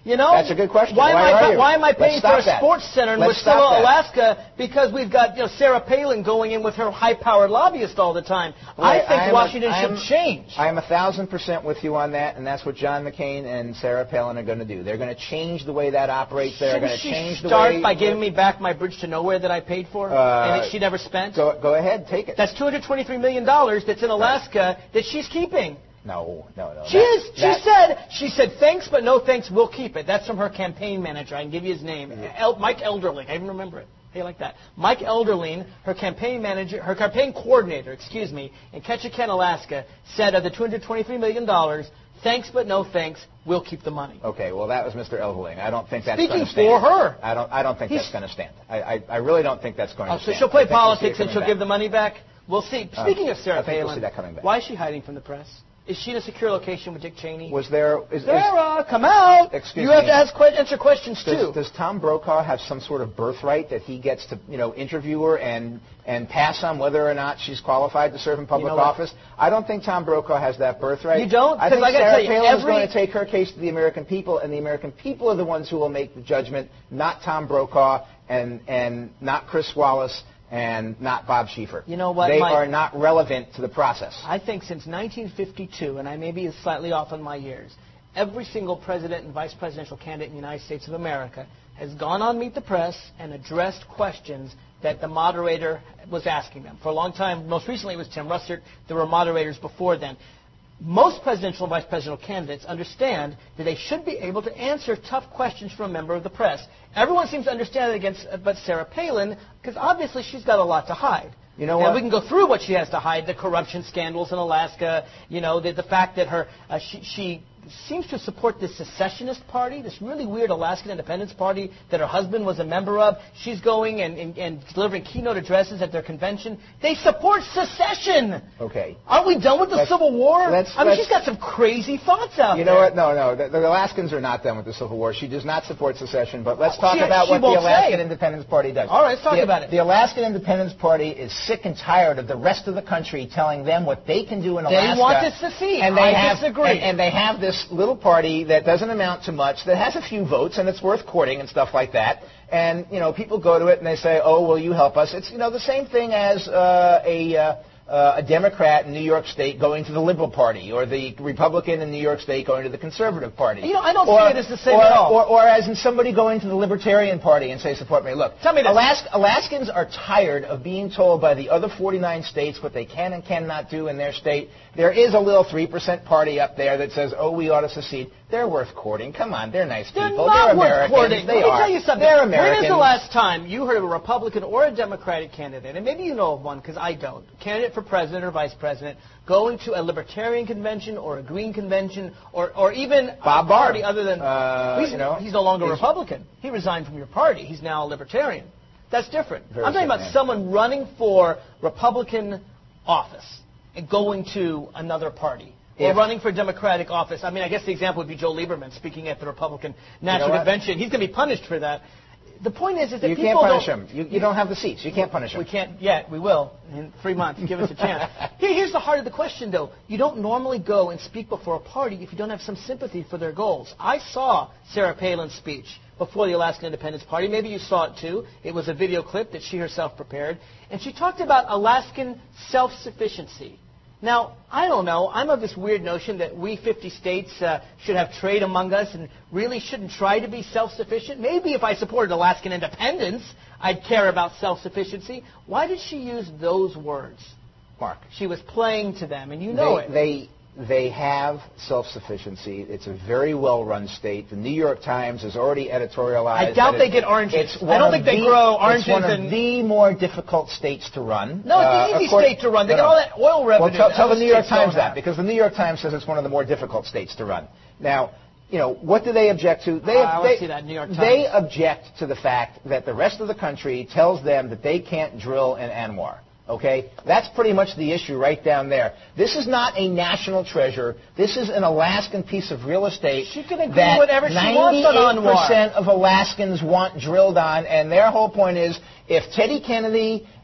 Speaker 8: You know?
Speaker 13: That's a good question.
Speaker 8: Why,
Speaker 13: Why
Speaker 8: am,
Speaker 13: are
Speaker 8: I,
Speaker 13: you?
Speaker 8: why am I paying
Speaker 13: Let's
Speaker 8: for a
Speaker 13: stop that.
Speaker 8: sports center in
Speaker 13: Let's stop
Speaker 8: Wasilla,
Speaker 13: that.
Speaker 8: Alaska, because we've got you know Sarah Palin going in with her high-powered lobbyist all the time? I
Speaker 13: Right,
Speaker 8: think
Speaker 13: I am
Speaker 8: Washington
Speaker 13: a, I am,
Speaker 8: should change.
Speaker 13: I am a thousand percent with you on that, and that's what John McCain and Sarah Palin are going to do. They're going to change the way that operates. They're going to change the way.
Speaker 8: Start by giving me back my bridge to nowhere that I paid for
Speaker 13: Uh,
Speaker 8: and that she never spent.
Speaker 13: Go, go ahead, take it.
Speaker 8: That's two hundred twenty-three million dollars that's in Alaska that she's keeping.
Speaker 13: No, no, no.
Speaker 8: She
Speaker 13: that,
Speaker 8: is. She
Speaker 13: that,
Speaker 8: said. She said thanks, but no thanks. We'll keep it. That's from her campaign manager. I can give you his name, El, Mike Elderling. I even remember it. Hey, like that. Mike Elderling, her campaign manager, her campaign coordinator, excuse me, in Ketchikan, Alaska, said of the two hundred twenty-three million dollars, thanks, but no thanks. We'll keep the money.
Speaker 13: Okay, well that was Mister Elderling. I don't think that's
Speaker 8: Speaking
Speaker 13: going to stand.
Speaker 8: for her.
Speaker 13: I don't. I don't think
Speaker 8: He's,
Speaker 13: that's going to stand. I, I. I really don't think that's going
Speaker 8: oh,
Speaker 13: to
Speaker 8: so
Speaker 13: stand.
Speaker 8: she'll play
Speaker 13: I think we'll see
Speaker 8: politics
Speaker 13: it
Speaker 8: and she'll
Speaker 13: coming
Speaker 8: give
Speaker 13: back.
Speaker 8: the money back. We'll see.
Speaker 13: Uh,
Speaker 8: Speaking of Sarah
Speaker 13: I think
Speaker 8: Palin,
Speaker 13: we'll see that coming back.
Speaker 8: why is she hiding from the press? Is she in a secure location with Dick Cheney?
Speaker 13: Was there? Is,
Speaker 8: Sarah, come out!
Speaker 13: Excuse
Speaker 8: you have
Speaker 13: me.
Speaker 8: to ask que- answer questions
Speaker 13: does,
Speaker 8: too.
Speaker 13: Does Tom Brokaw have some sort of birthright that he gets to, you know, interview her and and pass on whether or not she's qualified to serve in public
Speaker 8: You know
Speaker 13: office? I don't think Tom Brokaw has that birthright.
Speaker 8: You don't?
Speaker 13: I think
Speaker 8: I gotta
Speaker 13: Sarah
Speaker 8: tell you,
Speaker 13: Palin is
Speaker 8: every-
Speaker 13: going to take her case to the American people, and the American people are the ones who will make the judgment, not Tom Brokaw and and not Chris Wallace and not Bob Schieffer.
Speaker 8: You know what?
Speaker 13: They
Speaker 8: My-
Speaker 13: are not relevant to the process.
Speaker 8: I think since nineteen fifty-two, and I may be slightly off on my years, every single president and vice presidential candidate in the United States of America has gone on Meet the Press and addressed questions that the moderator was asking them. For a long time, most recently it was Tim Russert. There were moderators before then. Most presidential and vice presidential candidates understand that they should be able to answer tough questions from a member of the press. Everyone seems to understand it against, uh, but Sarah Palin, because obviously she's got a lot to hide.
Speaker 13: You know
Speaker 8: and
Speaker 13: what?
Speaker 8: we can go through what she has to hide: the corruption scandals in Alaska. You know, the, the fact that her uh, she, she seems to support this secessionist party, this really weird Alaskan Independence Party that her husband was a member of. She's going and, and, and delivering keynote addresses at their convention. They support secession.
Speaker 13: Okay.
Speaker 8: Aren't we done with the
Speaker 13: Let's-
Speaker 8: Civil War?
Speaker 13: let's-
Speaker 8: I mean,
Speaker 13: let's-
Speaker 8: she's got some crazy thoughts out
Speaker 13: You
Speaker 8: there.
Speaker 13: know what? No, no. The, the Alaskans are not done with the Civil War. She does not support secession. But let's talk
Speaker 8: She-
Speaker 13: about
Speaker 8: she
Speaker 13: what the
Speaker 8: won't
Speaker 13: Alaskan
Speaker 8: say.
Speaker 13: Independence Party does.
Speaker 8: All right, let's talk
Speaker 13: the,
Speaker 8: about it.
Speaker 13: The Alaskan Independence Party is sick and tired of the rest of the country telling them what they can do in
Speaker 8: They
Speaker 13: Alaska.
Speaker 8: want to secede.
Speaker 13: And they
Speaker 8: I
Speaker 13: have,
Speaker 8: disagree.
Speaker 13: And, and they have this little party that doesn't amount to much, that has a few votes, and it's worth courting and stuff like that. And, you know, people go to it and they say, oh, will you help us? It's, you know, the same thing as uh, a... Uh, Uh, a Democrat in New York State going to the Liberal Party, or the Republican in New York State going to the Conservative Party.
Speaker 8: You know, I don't
Speaker 13: or,
Speaker 8: see it as the same
Speaker 13: or,
Speaker 8: at all.
Speaker 13: Or, or as in somebody going to the Libertarian Party and say, support me. Look,
Speaker 8: Tell me this.
Speaker 13: Alask- Alaskans are tired of being told by the other forty-nine states what they can and cannot do in their state. There is a little three percent party up there that says, oh, we ought to secede. They're worth courting. Come on, they're nice
Speaker 8: They're
Speaker 13: people.
Speaker 8: not
Speaker 13: they're
Speaker 8: worth
Speaker 13: Americans.
Speaker 8: courting.
Speaker 13: They
Speaker 8: Let me
Speaker 13: are.
Speaker 8: tell you something.
Speaker 13: They're
Speaker 8: When
Speaker 13: Americans.
Speaker 8: is the last time you heard of a Republican or a Democratic candidate, and maybe you know of one because I don't, candidate for president or vice president, going to a Libertarian convention or a Green convention or, or even
Speaker 13: Bob
Speaker 8: a
Speaker 13: Barr.
Speaker 8: party other than...
Speaker 13: Uh,
Speaker 8: he's,
Speaker 13: you know,
Speaker 8: he's no longer a
Speaker 13: he's-
Speaker 8: Republican. He resigned from your party. He's now a Libertarian. That's different.
Speaker 13: Very
Speaker 8: I'm talking about
Speaker 13: different.
Speaker 8: someone running for Republican office and going to another party. Or
Speaker 13: If-
Speaker 8: running for Democratic office. I mean, I guess the example would be Joe Lieberman speaking at the Republican National
Speaker 13: what?
Speaker 8: Convention. He's going to be punished for that. The point is, is that
Speaker 13: You
Speaker 8: people
Speaker 13: can't punish
Speaker 8: don't,
Speaker 13: him. You, you don't have the seats. You can't punish him.
Speaker 8: We can't yet. We will in three months. Give us a chance. Here, here's the heart of the question, though. You don't normally go and speak before a party if you don't have some sympathy for their goals. I saw Sarah Palin's speech before the Alaskan Independence Party. Maybe you saw it too. It was a video clip that she herself prepared, and she talked about Alaskan self-sufficiency. Now, I don't know. I'm of this weird notion that we fifty states uh, should have trade among us and really shouldn't try to be self-sufficient. Maybe if I supported Alaskan independence, I'd care about self-sufficiency. Why did she use those words?
Speaker 13: Mark.
Speaker 8: She was playing to them, and you know
Speaker 13: they,
Speaker 8: it.
Speaker 13: They they have self-sufficiency. It's a very well-run state. The New York Times has already editorialized.
Speaker 8: I doubt
Speaker 13: that
Speaker 8: they
Speaker 13: it-
Speaker 8: get oranges.
Speaker 13: It's
Speaker 8: I
Speaker 13: one
Speaker 8: don't
Speaker 13: of
Speaker 8: think they
Speaker 13: the-
Speaker 8: grow oranges
Speaker 13: It's one of
Speaker 8: and-
Speaker 13: the more difficult states to run.
Speaker 8: No, it's
Speaker 13: Uh,
Speaker 8: an easy
Speaker 13: according-
Speaker 8: state to run. They
Speaker 13: no,
Speaker 8: get
Speaker 13: no.
Speaker 8: all that oil revenue.
Speaker 13: Well, tell,
Speaker 8: that
Speaker 13: tell the
Speaker 8: other
Speaker 13: New York
Speaker 8: states don't
Speaker 13: Times that,
Speaker 8: have.
Speaker 13: because the New York Times says it's one of the more difficult states to run. Now, you know, what do they object to? They,
Speaker 8: Uh, I wanna
Speaker 13: they,
Speaker 8: see that New York Times.
Speaker 13: they object to the fact that the rest of the country tells them that they can't drill in Anwar. Okay? That's pretty much the issue right down there. This is not a national treasure. This is an Alaskan piece of real estate
Speaker 8: She can agree
Speaker 13: that
Speaker 8: whatever she wants on
Speaker 13: ninety-eight percent
Speaker 8: Anwar.
Speaker 13: of Alaskans want drilled on, and their whole point is if Teddy Kennedy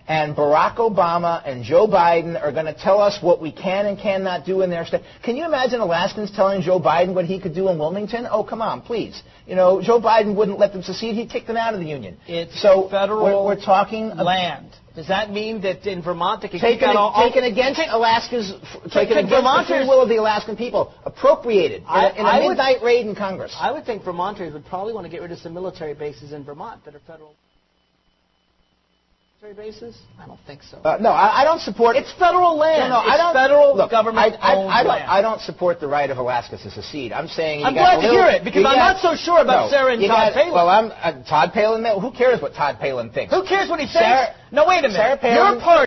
Speaker 13: and Barack Obama and Joe Biden are going to tell us what we can and cannot do in their state. Can you imagine Alaskans telling Joe Biden what he could do in Wilmington? Oh, come on, please. You know, Joe Biden wouldn't let them secede. He'd kick them out of the Union.
Speaker 8: It's
Speaker 13: so
Speaker 8: federal
Speaker 13: we're, we're talking
Speaker 8: land. Does that mean that in Vermont they can
Speaker 13: taken,
Speaker 8: kick out all...
Speaker 13: Taken against Alaska's... Taken against
Speaker 8: Vermonters,
Speaker 13: the free will of the Alaskan people. Appropriated
Speaker 8: I,
Speaker 13: in a, in a
Speaker 8: I
Speaker 13: midnight
Speaker 8: would,
Speaker 13: raid in Congress.
Speaker 8: I would think Vermonters would probably want to get rid of some military bases in Vermont that are federal... Military bases? I don't think so.
Speaker 13: Uh, no, I, I don't support...
Speaker 8: It's federal land.
Speaker 13: No, no,
Speaker 8: it's
Speaker 13: I don't,
Speaker 8: federal
Speaker 13: look,
Speaker 8: government
Speaker 13: I, I,
Speaker 8: owned
Speaker 13: I, don't,
Speaker 8: land.
Speaker 13: I don't support the right of Alaska to secede. I'm saying... You
Speaker 8: I'm
Speaker 13: got
Speaker 8: glad to
Speaker 13: little,
Speaker 8: hear it, because I'm
Speaker 13: got,
Speaker 8: not so sure about
Speaker 13: no,
Speaker 8: Sarah and Todd
Speaker 13: got,
Speaker 8: Palin.
Speaker 13: Well, I'm... Uh, Todd Palin... Who cares what Todd Palin thinks?
Speaker 8: Who cares what he thinks?
Speaker 13: Sarah,
Speaker 8: no, wait a minute.
Speaker 13: Sarah Palin,
Speaker 8: Your party...